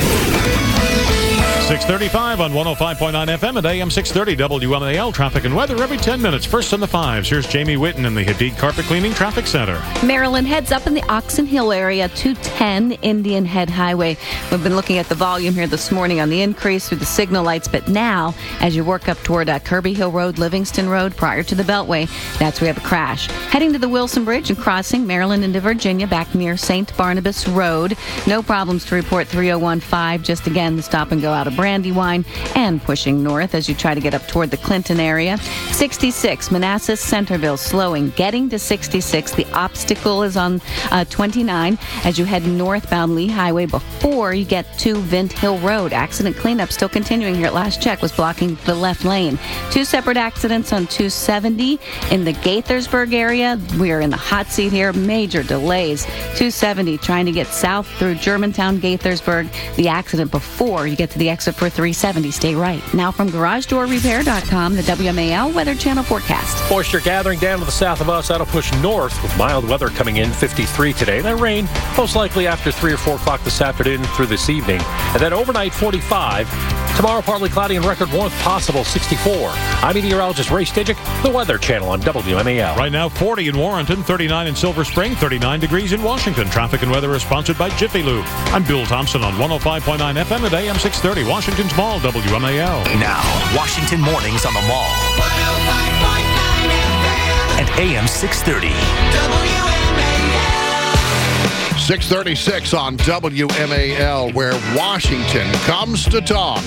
six thirty-five on one oh five point nine F M at A M six thirty W M A L. Traffic and weather every ten minutes. First in the fives. Here's Jamie Whitten in the Hadid Carpet Cleaning Traffic Center. Maryland heads up in the Oxon Hill area, two ten Indian Head Highway. We've been looking at the volume here this morning on the increase through the signal lights, but now, as you work up toward uh, Kirby Hill Road, Livingston Road, prior to the Beltway, that's where we have a crash. Heading to the Wilson Bridge and crossing Maryland into Virginia, back near Saint Barnabas Road. No problems to report. Three oh one five, just again the stop and go out of Brandywine, and pushing north as you try to get up toward the Clinton area. sixty-six, Manassas Centerville, slowing, getting to sixty-six. The obstacle is on uh, twenty-nine as you head northbound Lee Highway before you get to Vint Hill Road. Accident cleanup still continuing here at last check, was blocking the left lane. Two separate accidents on two seventy in the Gaithersburg area. We are in the hot seat here. Major delays. two seventy trying to get south through Germantown, Gaithersburg. The accident before you get to the exit for three seventy. Stay right. Now from garage door repair dot com, the W M A L Weather Channel forecast. Moisture gathering down to the south of us. That'll push north with mild weather coming in. fifty-three today. That rain most likely after three or four o'clock this afternoon through this evening. And then overnight forty-five. Tomorrow partly cloudy and record warmth possible sixty-four. I'm meteorologist Ray Stidgick, the Weather Channel on W M A L. Right now forty in Warrenton, thirty-nine in Silver Spring, thirty-nine degrees in Washington. Traffic and weather is sponsored by Jiffy Lube. I'm Bill Thompson on one oh five point nine F M at A M six thirty. Washington's Mall, W M A L. Now, Washington Mornings on the Mall. one oh five point nine F M. At A M six thirty. W M A L. six thirty-six on W M A L, where Washington comes to talk.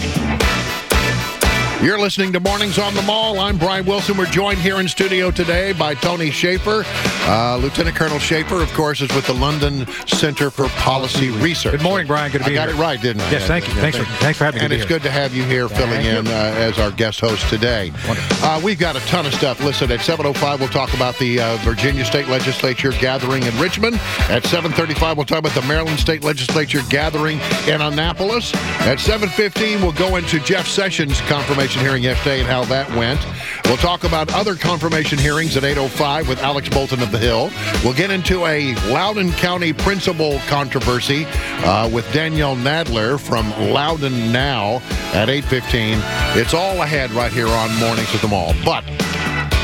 You're listening to Mornings on the Mall. I'm Brian Wilson. We're joined here in studio today by Tony Shaffer. Uh, Lieutenant Colonel Shaffer, of course, is with the London Center for Policy Research. Good morning, Brian. Good to be I got here. it right, didn't I? Yes, thank you. Yeah, thanks, thank for, thanks for having me. And good it's to be good to have you here filling in uh, as our guest host today. Uh, we've got a ton of stuff. Listen, at seven oh five, we'll talk about the uh, Virginia State Legislature gathering in Richmond. At seven thirty-five, we'll talk about the Maryland State Legislature gathering in Annapolis. At seven fifteen, we'll go into Jeff Sessions' confirmation hearing yesterday and how that went. We'll talk about other confirmation hearings at eight oh five with Alex Bolton of the Hill. We'll get into a Loudoun County principal controversy uh, with Danielle Nadler from Loudoun Now at eight fifteen. It's all ahead right here on Mornings at the Mall. But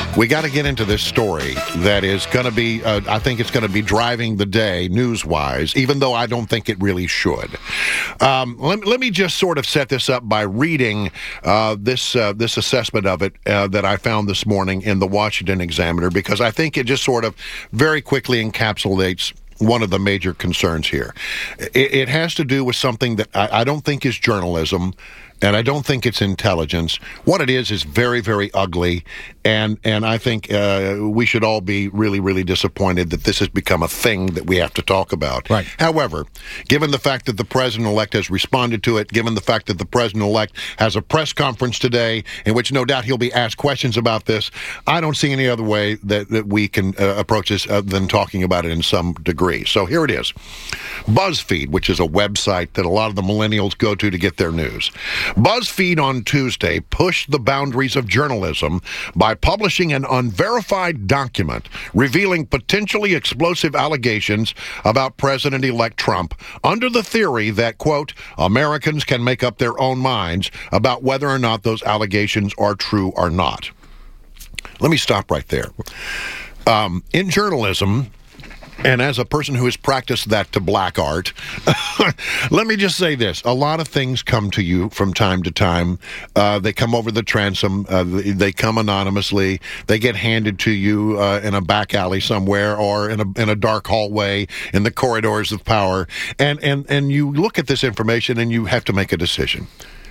we got to get into this story that is going to be, uh, I think it's going to be driving the day news-wise, even though I don't think it really should. Um, let, let me just sort of set this up by reading uh, this uh, this assessment of it uh, that I found this morning in the Washington Examiner, because I think it just sort of very quickly encapsulates one of the major concerns here. It, it has to do with something that I, I don't think is journalism, and I don't think it's intelligence. What it is is very, very ugly, and and I think uh, we should all be really, really disappointed that this has become a thing that we have to talk about. Right. However, given the fact that the president-elect has responded to it, given the fact that the president-elect has a press conference today in which no doubt he'll be asked questions about this, I don't see any other way that, that we can uh, approach this other than talking about it in some degree. So here it is. BuzzFeed, which is a website that a lot of the millennials go to to get their news. BuzzFeed on Tuesday pushed the boundaries of journalism by publishing an unverified document revealing potentially explosive allegations about President-elect Trump under the theory that, quote, Americans can make up their own minds about whether or not those allegations are true or not. Let me stop right there. Um, in journalism, and as a person who has practiced that to black art, let me just say this. A lot of things come to you from time to time. Uh, they come over the transom. Uh, they come anonymously. They get handed to you uh, in a back alley somewhere or in a in a dark hallway in the corridors of power. And, and, and you look at this information and you have to make a decision.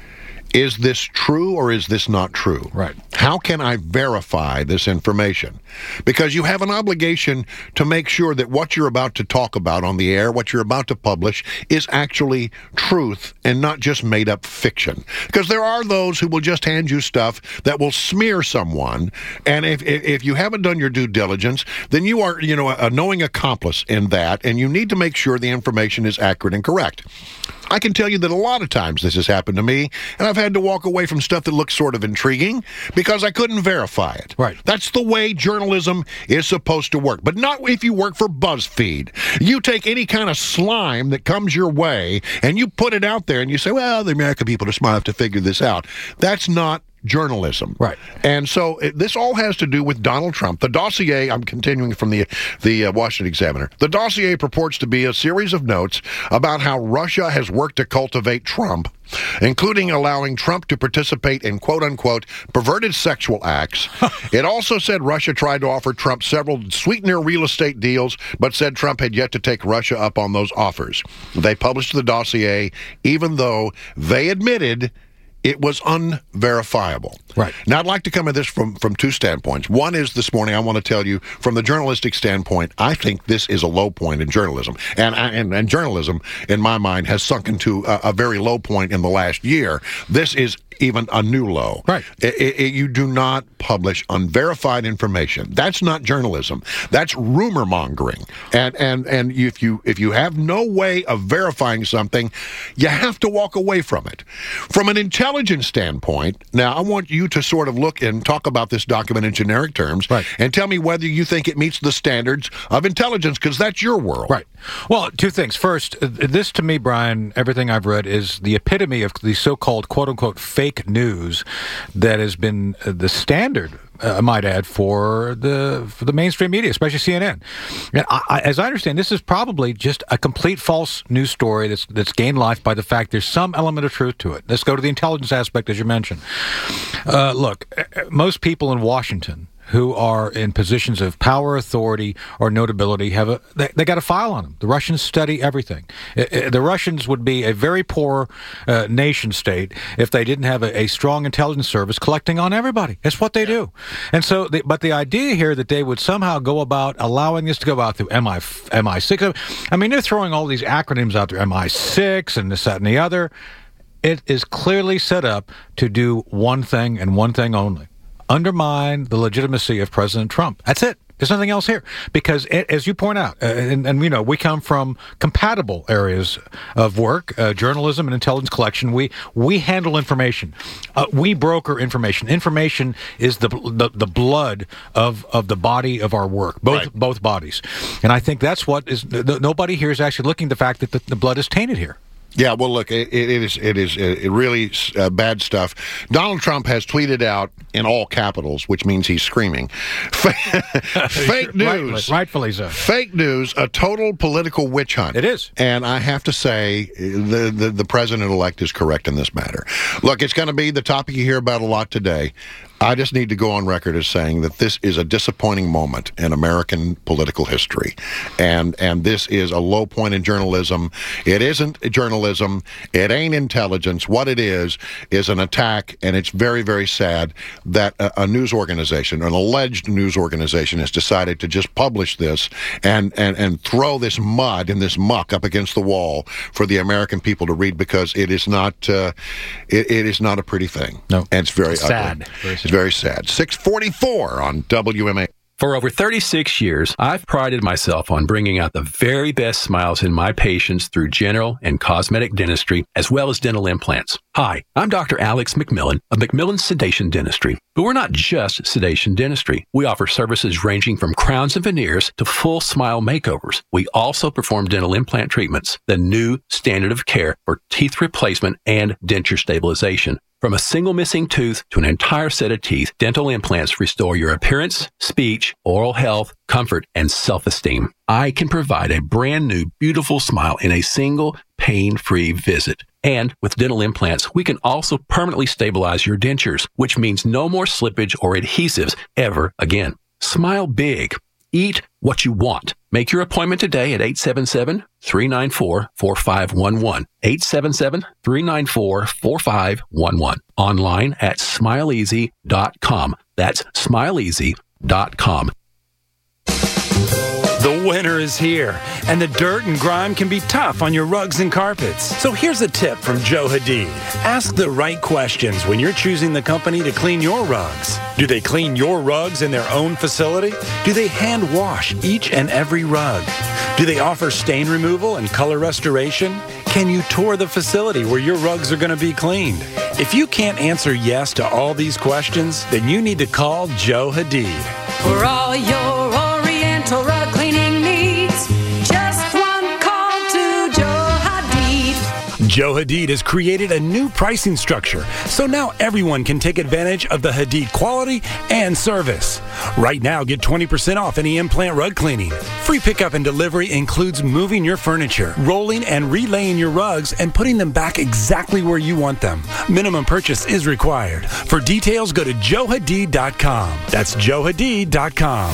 Is this true or is this not true? Right. How can I verify this information? Because you have an obligation to make sure that what you're about to talk about on the air, what you're about to publish, is actually truth and not just made-up fiction. Because there are those who will just hand you stuff that will smear someone, and if if you haven't done your due diligence, then you are, you know, a knowing accomplice in that, and you need to make sure the information is accurate and correct. I can tell you that a lot of times this has happened to me, and I've had to walk away from stuff that looks sort of intriguing because I couldn't verify it. Right. That's the way journalism is supposed to work, but not if you work for BuzzFeed. You take any kind of slime that comes your way, and you put it out there, and you say, well, the American people are smart enough to figure this out. That's not journalism. Right. And so it, this all has to do with Donald Trump. The dossier, I'm continuing from the the uh, Washington Examiner. The dossier purports to be a series of notes about how Russia has worked to cultivate Trump, including allowing Trump to participate in quote-unquote perverted sexual acts. It also said Russia tried to offer Trump several sweetener real estate deals, but said Trump had yet to take Russia up on those offers. They published the dossier, even though they admitted it was unverifiable. Right. Now, I'd like to come at this from, from two standpoints. One is this morning, I want to tell you, from the journalistic standpoint, I think this is a low point in journalism. And and, and journalism, in my mind, has sunk into a, a very low point in the last year. This is even a new low. Right. It, it, you do not publish unverified information. That's not journalism. That's rumor mongering. And and and if you if you have no way of verifying something, you have to walk away from it. From an intelligence standpoint, now I want you to sort of look and talk about this document in generic terms, right, and tell me whether you think it meets the standards of intelligence, because that's your world. Right. Well, two things. First, this to me, Brian, everything I've read is the epitome of the so-called quote-unquote fake news that has been the standard, uh, I might add, for the for the mainstream media, especially C N N. And I, I, as I understand, this is probably just a complete false news story that's that's gained life by the fact there's some element of truth to it. Let's go to the intelligence aspect, as you mentioned. Uh, look, most people in Washington who are in positions of power, authority, or notability have a they, they got a file on them. The Russians study everything. The Russians would be a very poor uh, nation state if they didn't have a, a strong intelligence service collecting on everybody. That's what they do. And so, the, but the idea here that they would somehow go about allowing this to go out through M I M I six. I mean, they're throwing all these acronyms out there, M I six and this, that, and the other. It is clearly set up to do one thing and one thing only: undermine the legitimacy of President Trump. That's it. There's nothing else here. Because, it, as you point out, uh, and, and, you know, we come from compatible areas of work, uh, journalism and intelligence collection. We we handle information. Uh, we broker information. Information is the the, the blood of, of the body of our work, both right. both bodies. And I think that's what is, the, nobody here is actually looking at the fact that the, the blood is tainted here. Yeah, well, look, it, it is it is it really uh, bad stuff. Donald Trump has tweeted out in all capitals, which means he's screaming, fake news. Rightfully, rightfully so. Fake news, a total political witch hunt. It is. And I have to say, the, the, the president-elect is correct in this matter. Look, it's going to be the topic you hear about a lot today. I just need to go on record as saying that this is a disappointing moment in American political history. And and this is a low point in journalism. It isn't journalism. It ain't intelligence. What it is is an attack, and it's very, very sad that a, a news organization, an alleged news organization, has decided to just publish this and, and, and throw this mud and this muck up against the wall for the American people to read, because it is not uh, it, it is not a pretty thing. No. And it's very It's ugly. sad. Very It's very sad. six forty-four on W M A. For over thirty-six years, I've prided myself on bringing out the very best smiles in my patients through general and cosmetic dentistry, as well as dental implants. Hi, I'm Doctor Alex McMillan of McMillan Sedation Dentistry. But we're not just sedation dentistry. We offer services ranging from crowns and veneers to full smile makeovers. We also perform dental implant treatments, the new standard of care for teeth replacement and denture stabilization. From a single missing tooth to an entire set of teeth, dental implants restore your appearance, speech, oral health, comfort, and self-esteem. I can provide a brand new, beautiful smile in a single, pain-free visit. And with dental implants, we can also permanently stabilize your dentures, which means no more slippage or adhesives ever again. Smile big. Eat what you want. Make your appointment today at eight seven seven, three nine four, four five one one. eight seven seven, three nine four, four five one one. Online at smile easy dot com. That's smile easy dot com. The winter is here, and the dirt and grime can be tough on your rugs and carpets. So here's a tip from Joe Hadid. Ask the right questions when you're choosing the company to clean your rugs. Do they clean your rugs in their own facility? Do they hand wash each and every rug? Do they offer stain removal and color restoration? Can you tour the facility where your rugs are going to be cleaned? If you can't answer yes to all these questions, then you need to call Joe Hadid. For all your Oriental rug cleaning needs, just one call to Joe Hadid. Joe Hadid has created a new pricing structure, so now everyone can take advantage of the Hadid quality and service. Right now, get twenty percent off any implant rug cleaning. Free pickup and delivery includes moving your furniture, rolling and relaying your rugs, and putting them back exactly where you want them. Minimum purchase is required. For details, go to joe hadid dot com. That's joe hadid dot com.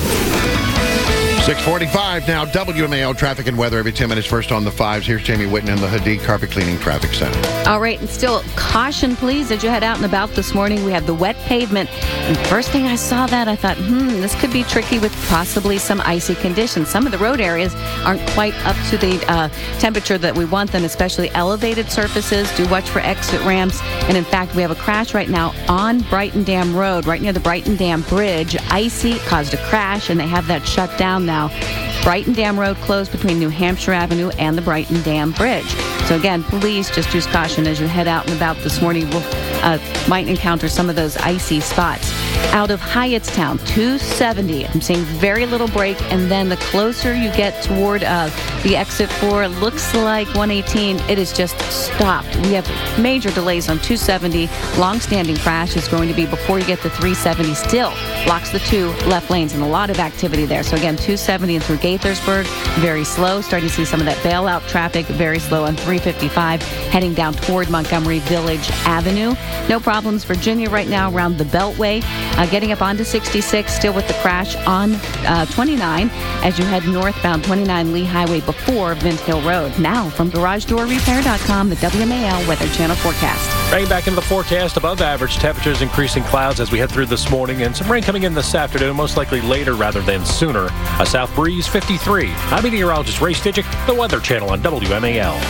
six forty-five now, W M A L traffic and weather every ten minutes. First on the fives. Here's Jamie Whitten in the Hadid Carpet Cleaning Traffic Center. All right, and still caution, please, as you head out and about this morning. We have the wet pavement. And first thing I saw that, I thought, hmm, this could be tricky with possibly some icy conditions. Some of the road areas aren't quite up to the uh, temperature that we want them, especially elevated surfaces. Do watch for exit ramps. And in fact, we have a crash right now on Brighton Dam Road, right near the Brighton Dam Bridge. Icy, caused a crash, and they have that shut down now. Brighton Dam Road closed between New Hampshire Avenue and the Brighton Dam Bridge. So again, please just use caution as you head out and about this morning. We'll uh, might encounter some of those icy spots. Out of Hyattstown, two seventy. I'm seeing very little break, and then the closer you get toward uh, the exit for, looks like one eighteen, it is just stopped. We have major delays on two seventy. Long-standing crash is going to be before you get to three seventy. Still blocks the two left lanes, and a lot of activity there. So again, two seventy and through Gaithersburg, very slow. Starting to see some of that bailout traffic, very slow on three fifty-five, heading down toward Montgomery Village Avenue. No problems, Virginia, right now around the Beltway. Uh, getting up onto sixty-six, still with the crash on uh, twenty-nine as you head northbound twenty-nine Lee Highway before Vint Hill Road. Now, from garage door repair dot com, the W M A L Weather Channel forecast. Rain back into the forecast, above average temperatures, increasing clouds as we head through this morning, and some rain coming in this afternoon, most likely later rather than sooner. A south breeze, fifty-three. I'm meteorologist Ray Stidgick, the Weather Channel on W M A L.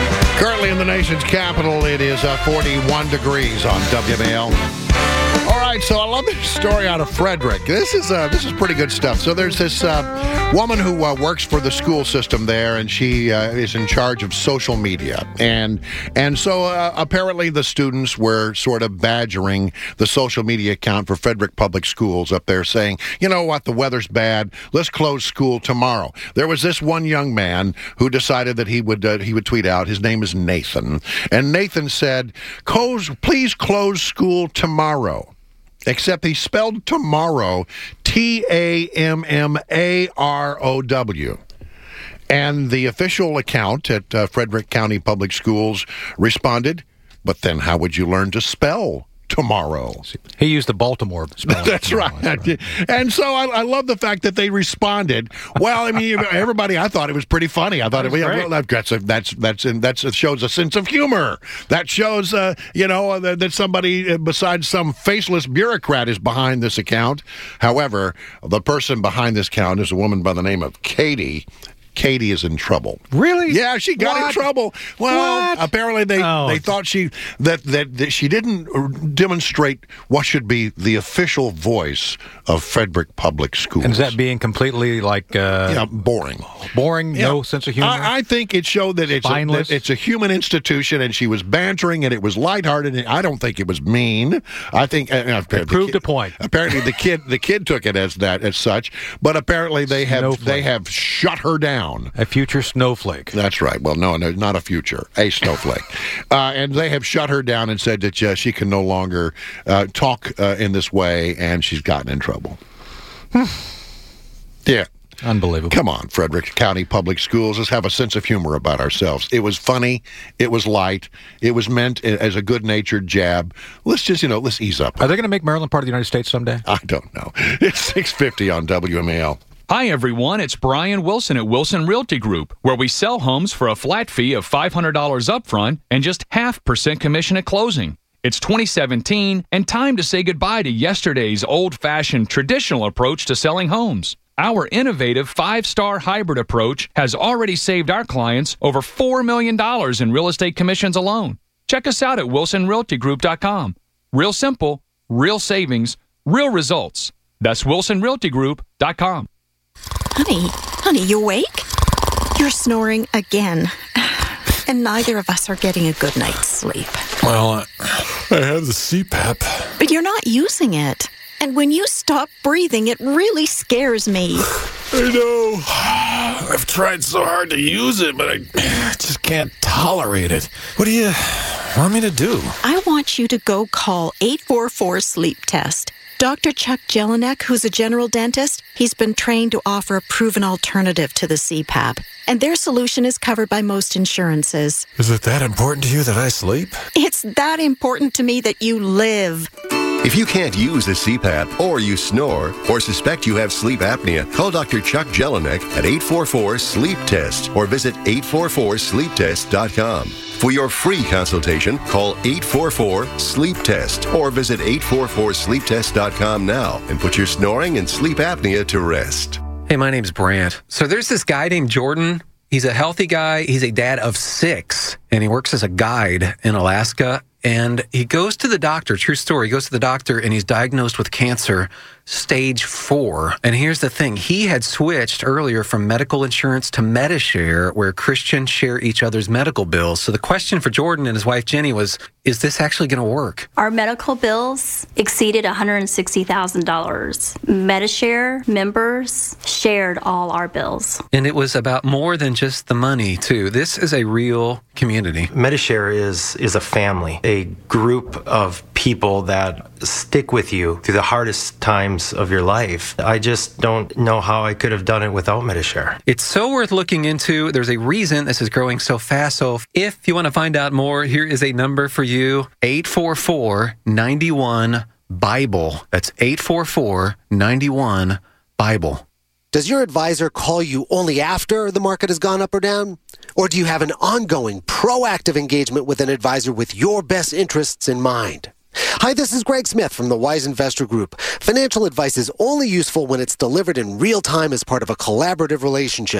Currently in the nation's capital, it is uh, forty-one degrees on W M A L. All right. right, so I love this story out of Frederick. This is uh, this is pretty good stuff. So there's this uh, woman who uh, works for the school system there, and she uh, is in charge of social media. And and so uh, apparently the students were sort of badgering the social media account for Frederick Public Schools up there, saying, you know what, the weather's bad. Let's close school tomorrow. There was this one young man who decided that he would uh, he would tweet out. His name is Nathan, and Nathan said, "Close, please close school tomorrow." Except he spelled tomorrow T A M M A R O W. And the official account at uh, Frederick County Public Schools responded, "But then how would you learn to spell tomorrow?" He used the Baltimore spelling. That's right. right. And so I, I love the fact that they responded. Well, I mean, everybody, I thought it was pretty funny. I thought it was well, that's a, that's that's that's it shows a sense of humor. That shows, uh, you know, that, that somebody besides some faceless bureaucrat is behind this account. However, the person behind this account is a woman by the name of Katie. Katie is in trouble. Really? Yeah, she got what? in trouble. Well, what? apparently they, oh. they thought she that, that that she didn't demonstrate what should be the official voice of Frederick Public Schools. And is that being completely like uh, yeah, boring? Boring, yeah. no sense of humor? I, I think it showed that it's a, that it's a human institution, and she was bantering, and it was lighthearted. And I don't think it was mean. I think uh, it proved kid, a point. Apparently, the kid the kid took it as that as such, but apparently they have Snowflake. they have shut her down. A future snowflake. That's right. Well, no, no, not a future, a snowflake. uh, and they have shut her down and said that uh, she can no longer uh, talk uh, in this way, and she's gotten in trouble. Yeah. Unbelievable. Come on, Frederick County Public Schools. Let's have a sense of humor about ourselves. It was funny. It was light. It was meant as a good-natured jab. Let's just, you know, let's ease up. Are they going to make Maryland part of the United States someday? I don't know. It's six fifty on W M A L. Hi, everyone. It's Brian Wilson at Wilson Realty Group, where we sell homes for a flat fee of five hundred dollars upfront and just half percent commission at closing. It's twenty seventeen and time to say goodbye to yesterday's old-fashioned traditional approach to selling homes. Our innovative five-star hybrid approach has already saved our clients over four million dollars in real estate commissions alone. Check us out at wilson realty group dot com. Real simple, real savings, real results. That's wilson realty group dot com. Honey, honey, you awake? You're snoring again. And neither of us are getting a good night's sleep. Well, I, I have the C PAP. But you're not using it. And when you stop breathing, it really scares me. I know. I've tried so hard to use it, but I just can't tolerate it. What do you want me to do? I want you to go call eight four four sleep test. Doctor Chuck Jelinek, who's a general dentist, he's been trained to offer a proven alternative to the C PAP. And their solution is covered by most insurances. Is it that important to you that I sleep? It's that important to me that you live. If you can't use a C PAP, or you snore, or suspect you have sleep apnea, call Doctor Chuck Jelinek at eight four four sleep test or visit eight four four sleep test dot com. For your free consultation, call eight four four sleep test or visit eight four four sleep test dot com now and put your snoring and sleep apnea to rest. Hey, my name's Brant. So there's this guy named Jordan. He's a healthy guy. He's a dad of six, and he works as a guide in Alaska. And he goes to the doctor, true story, he goes to the doctor and he's diagnosed with cancer, stage four. And here's the thing, he had switched earlier from medical insurance to Medishare, where Christians share each other's medical bills. So the question for Jordan and his wife Jenny was, is this actually going to work? Our medical bills exceeded one hundred sixty thousand dollars. Medishare members shared all our bills. And it was about more than just the money, too. This is a real community. Medishare is is a family, a group of people that stick with you through the hardest times of your life. I just don't know how I could have done it without Medishare. It's so worth looking into. There's a reason this is growing so fast. So if you want to find out more, here is a number for you, eight four four, nine one, BIBLE. That's eight four four, nine one, BIBLE. Does your advisor call you only after the market has gone up or down? Or do you have an ongoing, proactive engagement with an advisor with your best interests in mind? Hi, this is Greg Smith from the Wise Investor Group. Financial advice is only useful when it's delivered in real time as part of a collaborative relationship.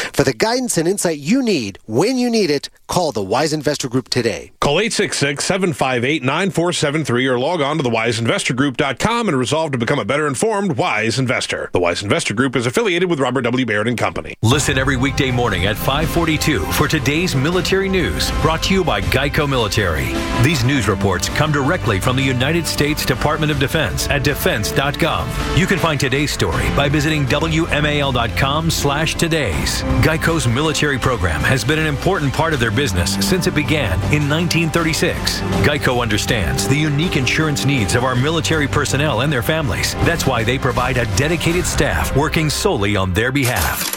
For the guidance and insight you need when you need it, call the Wise Investor Group today. Call eight six six, seven five eight, nine four seven three or log on to the wise investor group dot com and resolve to become a better informed Wise Investor. The Wise Investor Group is affiliated with Robert W. Baird and Company. Listen every weekday morning at five forty-two for today's military news, brought to you by Geico Military. These news reports come directly from the United States Department of Defense at defense dot gov. You can find today's story by visiting W M A L dot com slash today's. Geico's military program has been an important part of their business since it began in nineteen thirty-six. Geico understands the unique insurance needs of our military personnel and their families. That's why they provide a dedicated staff working solely on their behalf.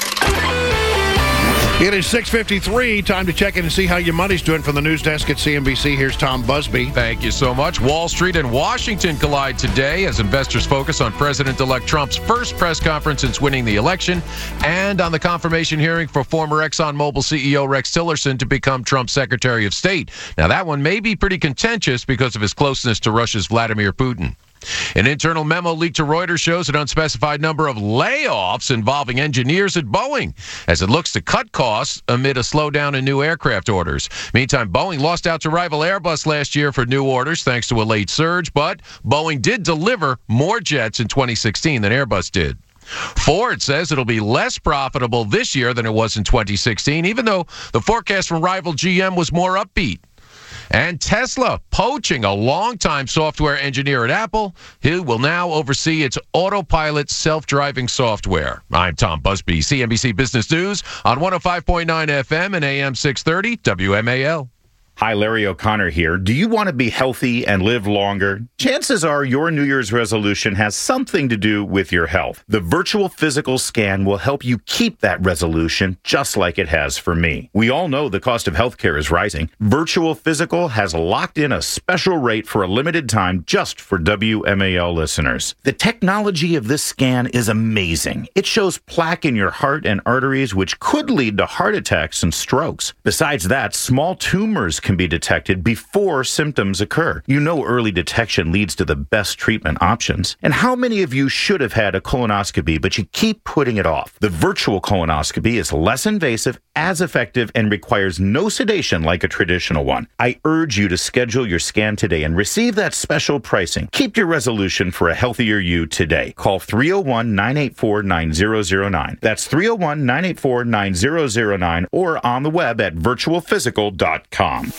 It is six fifty-three. Time to check in and see how your money's doing from the news desk at C N B C. Here's Tom Busby. Thank you so much. Wall Street and Washington collide today as investors focus on President-elect Trump's first press conference since winning the election and on the confirmation hearing for former ExxonMobil C E O Rex Tillerson to become Trump's Secretary of State. Now, that one may be pretty contentious because of his closeness to Russia's Vladimir Putin. An internal memo leaked to Reuters shows an unspecified number of layoffs involving engineers at Boeing as it looks to cut costs amid a slowdown in new aircraft orders. Meantime, Boeing lost out to rival Airbus last year for new orders thanks to a late surge, but Boeing did deliver more jets in twenty sixteen than Airbus did. Ford says it'll be less profitable this year than it was in twenty sixteen, even though the forecast from rival G M was more upbeat. And Tesla poaching a longtime software engineer at Apple, who will now oversee its autopilot self-driving software. I'm Tom Busby, C N B C Business News on one oh five point nine F M and A M six thirty W M A L. Hi, Larry O'Connor here. Do you want to be healthy and live longer? Chances are your New Year's resolution has something to do with your health. The virtual physical scan will help you keep that resolution just like it has for me. We all know the cost of healthcare is rising. Virtual Physical has locked in a special rate for a limited time just for W M A L listeners. The technology of this scan is amazing. It shows plaque in your heart and arteries, which could lead to heart attacks and strokes. Besides that, small tumors can be detected before symptoms occur. You know early detection leads to the best treatment options. And how many of you should have had a colonoscopy, but you keep putting it off? The virtual colonoscopy is less invasive, as effective, and requires no sedation like a traditional one. I urge you to schedule your scan today and receive that special pricing. Keep your resolution for a healthier you today. Call three oh one, nine eight four, nine oh oh nine. That's three oh one, nine eight four, nine oh oh nine or on the web at virtual physical dot com.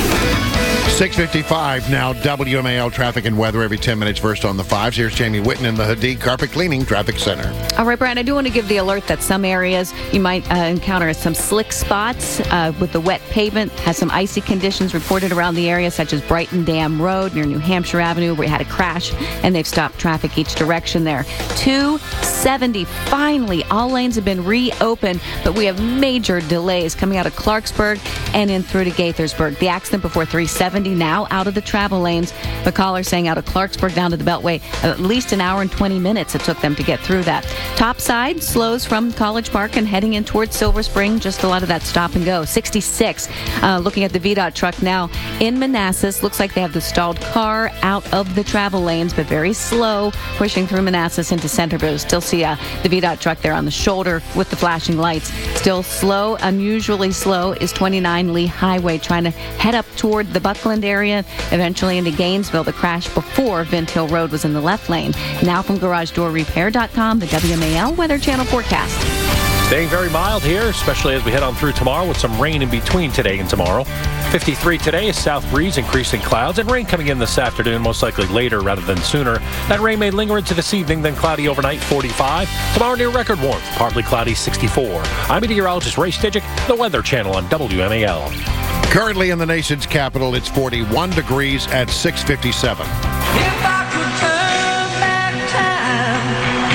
six fifty-five now, W M A L traffic and weather every ten minutes. First on the fives. Here's Jamie Whitten in the Hadid Carpet Cleaning Traffic Center. All right, Brian, I do want to give the alert that some areas you might uh, encounter some slick spots uh, with the wet pavement. Has some icy conditions reported around the area, such as Brighton Dam Road near New Hampshire Avenue, where we had a crash, and they've stopped traffic each direction there. two seventy, finally, all lanes have been reopened, but we have major delays coming out of Clarksburg and in through to Gaithersburg. The accident before three seventy now out of the travel lanes. The caller saying out of Clarksburg down to the Beltway, at least an hour and twenty minutes it took them to get through that. Topside slows from College Park and heading in towards Silver Spring. Just a lot of that stop and go. sixty-six, uh, looking at the V DOT truck now in Manassas. Looks like they have the stalled car out of the travel lanes, but very slow pushing through Manassas into Centerville. Still see uh, the V DOT truck there on the shoulder with the flashing lights. Still slow, unusually slow is twenty-nine Lee Highway, trying to head up toward the Buckland area, eventually into Gainesville. The crash before Vint Hill Road was in the left lane. Now from garage door repair dot com, the W M A L Weather Channel forecast. Staying very mild here, especially as we head on through tomorrow with some rain in between today and tomorrow. fifty-three today, is south breeze, increasing clouds, and rain coming in this afternoon, most likely later rather than sooner. That rain may linger into this evening, then cloudy overnight, forty-five. Tomorrow near record warmth, partly cloudy, sixty-four. I'm meteorologist Ray Stidgick, the Weather Channel on W M A L. Currently in the nation's capital, it's forty-one degrees at six fifty-seven. If I could turn back time,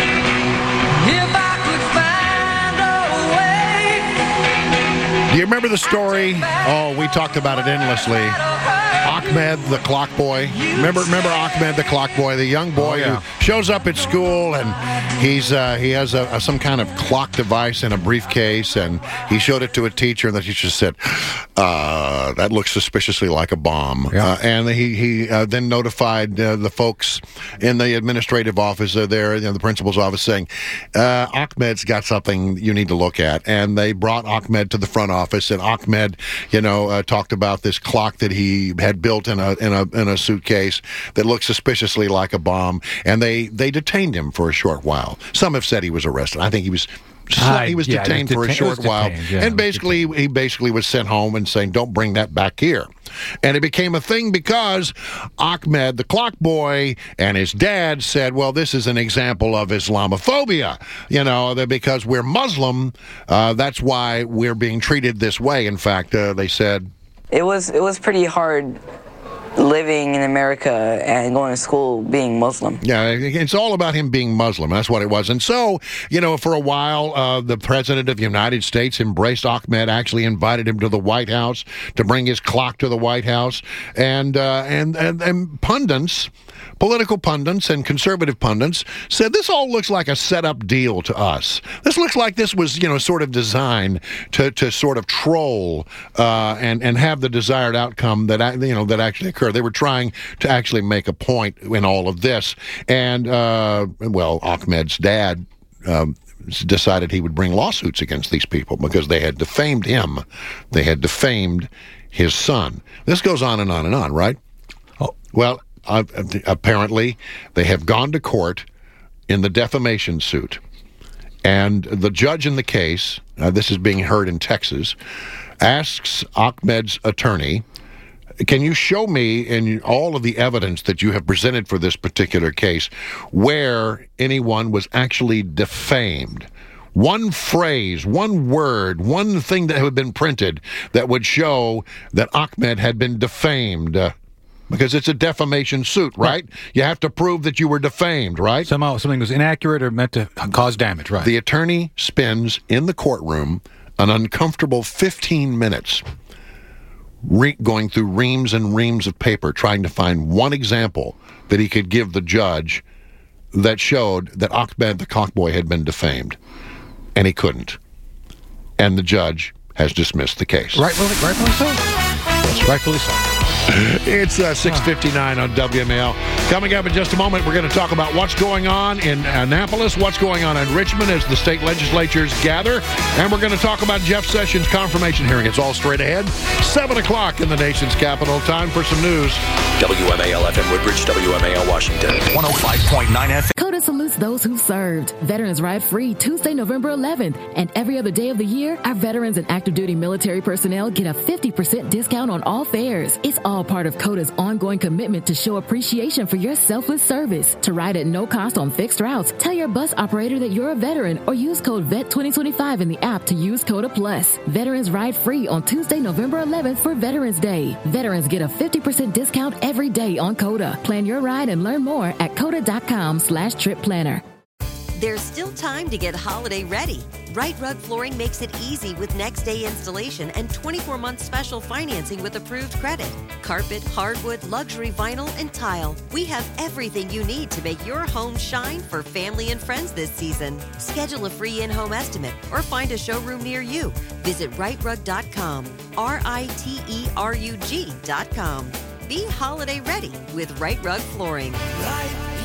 if I could find a way. Do you remember the story? Oh, we talked about it endlessly. A Ahmed, the clock boy. Remember, remember Ahmed, the clock boy, the young boy Oh, yeah. who shows up at school and he's uh, he has a, a, some kind of clock device in a briefcase, and he showed it to a teacher, and the teacher said, uh, "That looks suspiciously like a bomb." Yeah. Uh, and he he uh, then notified uh, the folks in the administrative office uh, there, you know, the principal's office, saying, uh, "Ahmed's got something you need to look at." And they brought Ahmed to the front office, and Ahmed, you know, uh, talked about this clock that he had built in a in a in a suitcase that looked suspiciously like a bomb, and they they detained him for a short while. Some have said he was arrested. I think he was. I- he was yeah, detained he for was a detain- short was while, detained, yeah, and he was basically he basically was sent home and saying, "Don't bring that back here." And it became a thing because Ahmed, the clock boy, and his dad said, "Well, this is an example of Islamophobia, you know, that because we're Muslim, uh, that's why we're being treated this way." In fact, uh, they said It was it was pretty hard living in America and going to school being Muslim. Yeah, it's all about him being Muslim. That's what it was. And so, you know, for a while, uh, the president of the United States embraced Ahmed, actually invited him to the White House to bring his clock to the White House. And, uh, and, and, and pundits, political pundits and conservative pundits said this all looks like a set-up deal to us. This looks like this was, you know, sort of designed to, to sort of troll uh, and, and have the desired outcome that, you know, that actually occurred. They were trying to actually make a point in all of this. And, uh, well, Ahmed's dad um, decided he would bring lawsuits against these people because they had defamed him. They had defamed his son. This goes on and on and on, right? Oh. Well, uh, apparently they have gone to court in the defamation suit. And the judge in the case, uh, this is being heard in Texas, asks Ahmed's attorney, "Can you show me in all of the evidence that you have presented for this particular case where anyone was actually defamed? One phrase, one word, one thing that had been printed that would show that Ahmed had been defamed." Uh, because it's a defamation suit, right? right? You have to prove that you were defamed, right? Somehow something was inaccurate or meant to cause damage, right? The attorney spends in the courtroom an uncomfortable fifteen minutes Re- going through reams and reams of paper, trying to find one example that he could give the judge that showed that Ahmed the cockboy had been defamed. And he couldn't. And the judge has dismissed the case. Right, rightfully so. Yes, rightfully so. It's uh, six fifty-nine on W M A L. Coming up in just a moment, we're going to talk about what's going on in Annapolis, what's going on in Richmond as the state legislatures gather, and we're going to talk about Jeff Sessions' confirmation hearing. It's all straight ahead. seven o'clock in the nation's capital. Time for some news. W M A L F M Woodbridge, W M A L Washington, one oh five point nine F M. COTA salutes those who've served. Veterans Ride Free Tuesday, November eleventh. And every other day of the year, our veterans and active duty military personnel get a fifty percent discount on all fares. It's all part of COTA's ongoing commitment to show appreciation for your selfless service. To ride at no cost on fixed routes, tell your bus operator that you're a veteran or use code V E T twenty twenty-five in the app to use COTA Plus. Veterans Ride Free on Tuesday, November eleventh for Veterans Day. Veterans get a fifty percent discount every day on COTA. Plan your ride and learn more at COTA.com slash trip planner. There's still time to get holiday ready. Right Rug Flooring makes it easy with next day installation and twenty-four month special financing with approved credit. Carpet, hardwood, luxury vinyl, and tile. We have everything you need to make your home shine for family and friends this season. Schedule a free in-home estimate or find a showroom near you. Visit right rug dot com, R I T E R U G dot com. Be holiday ready with Right Rug Flooring. Right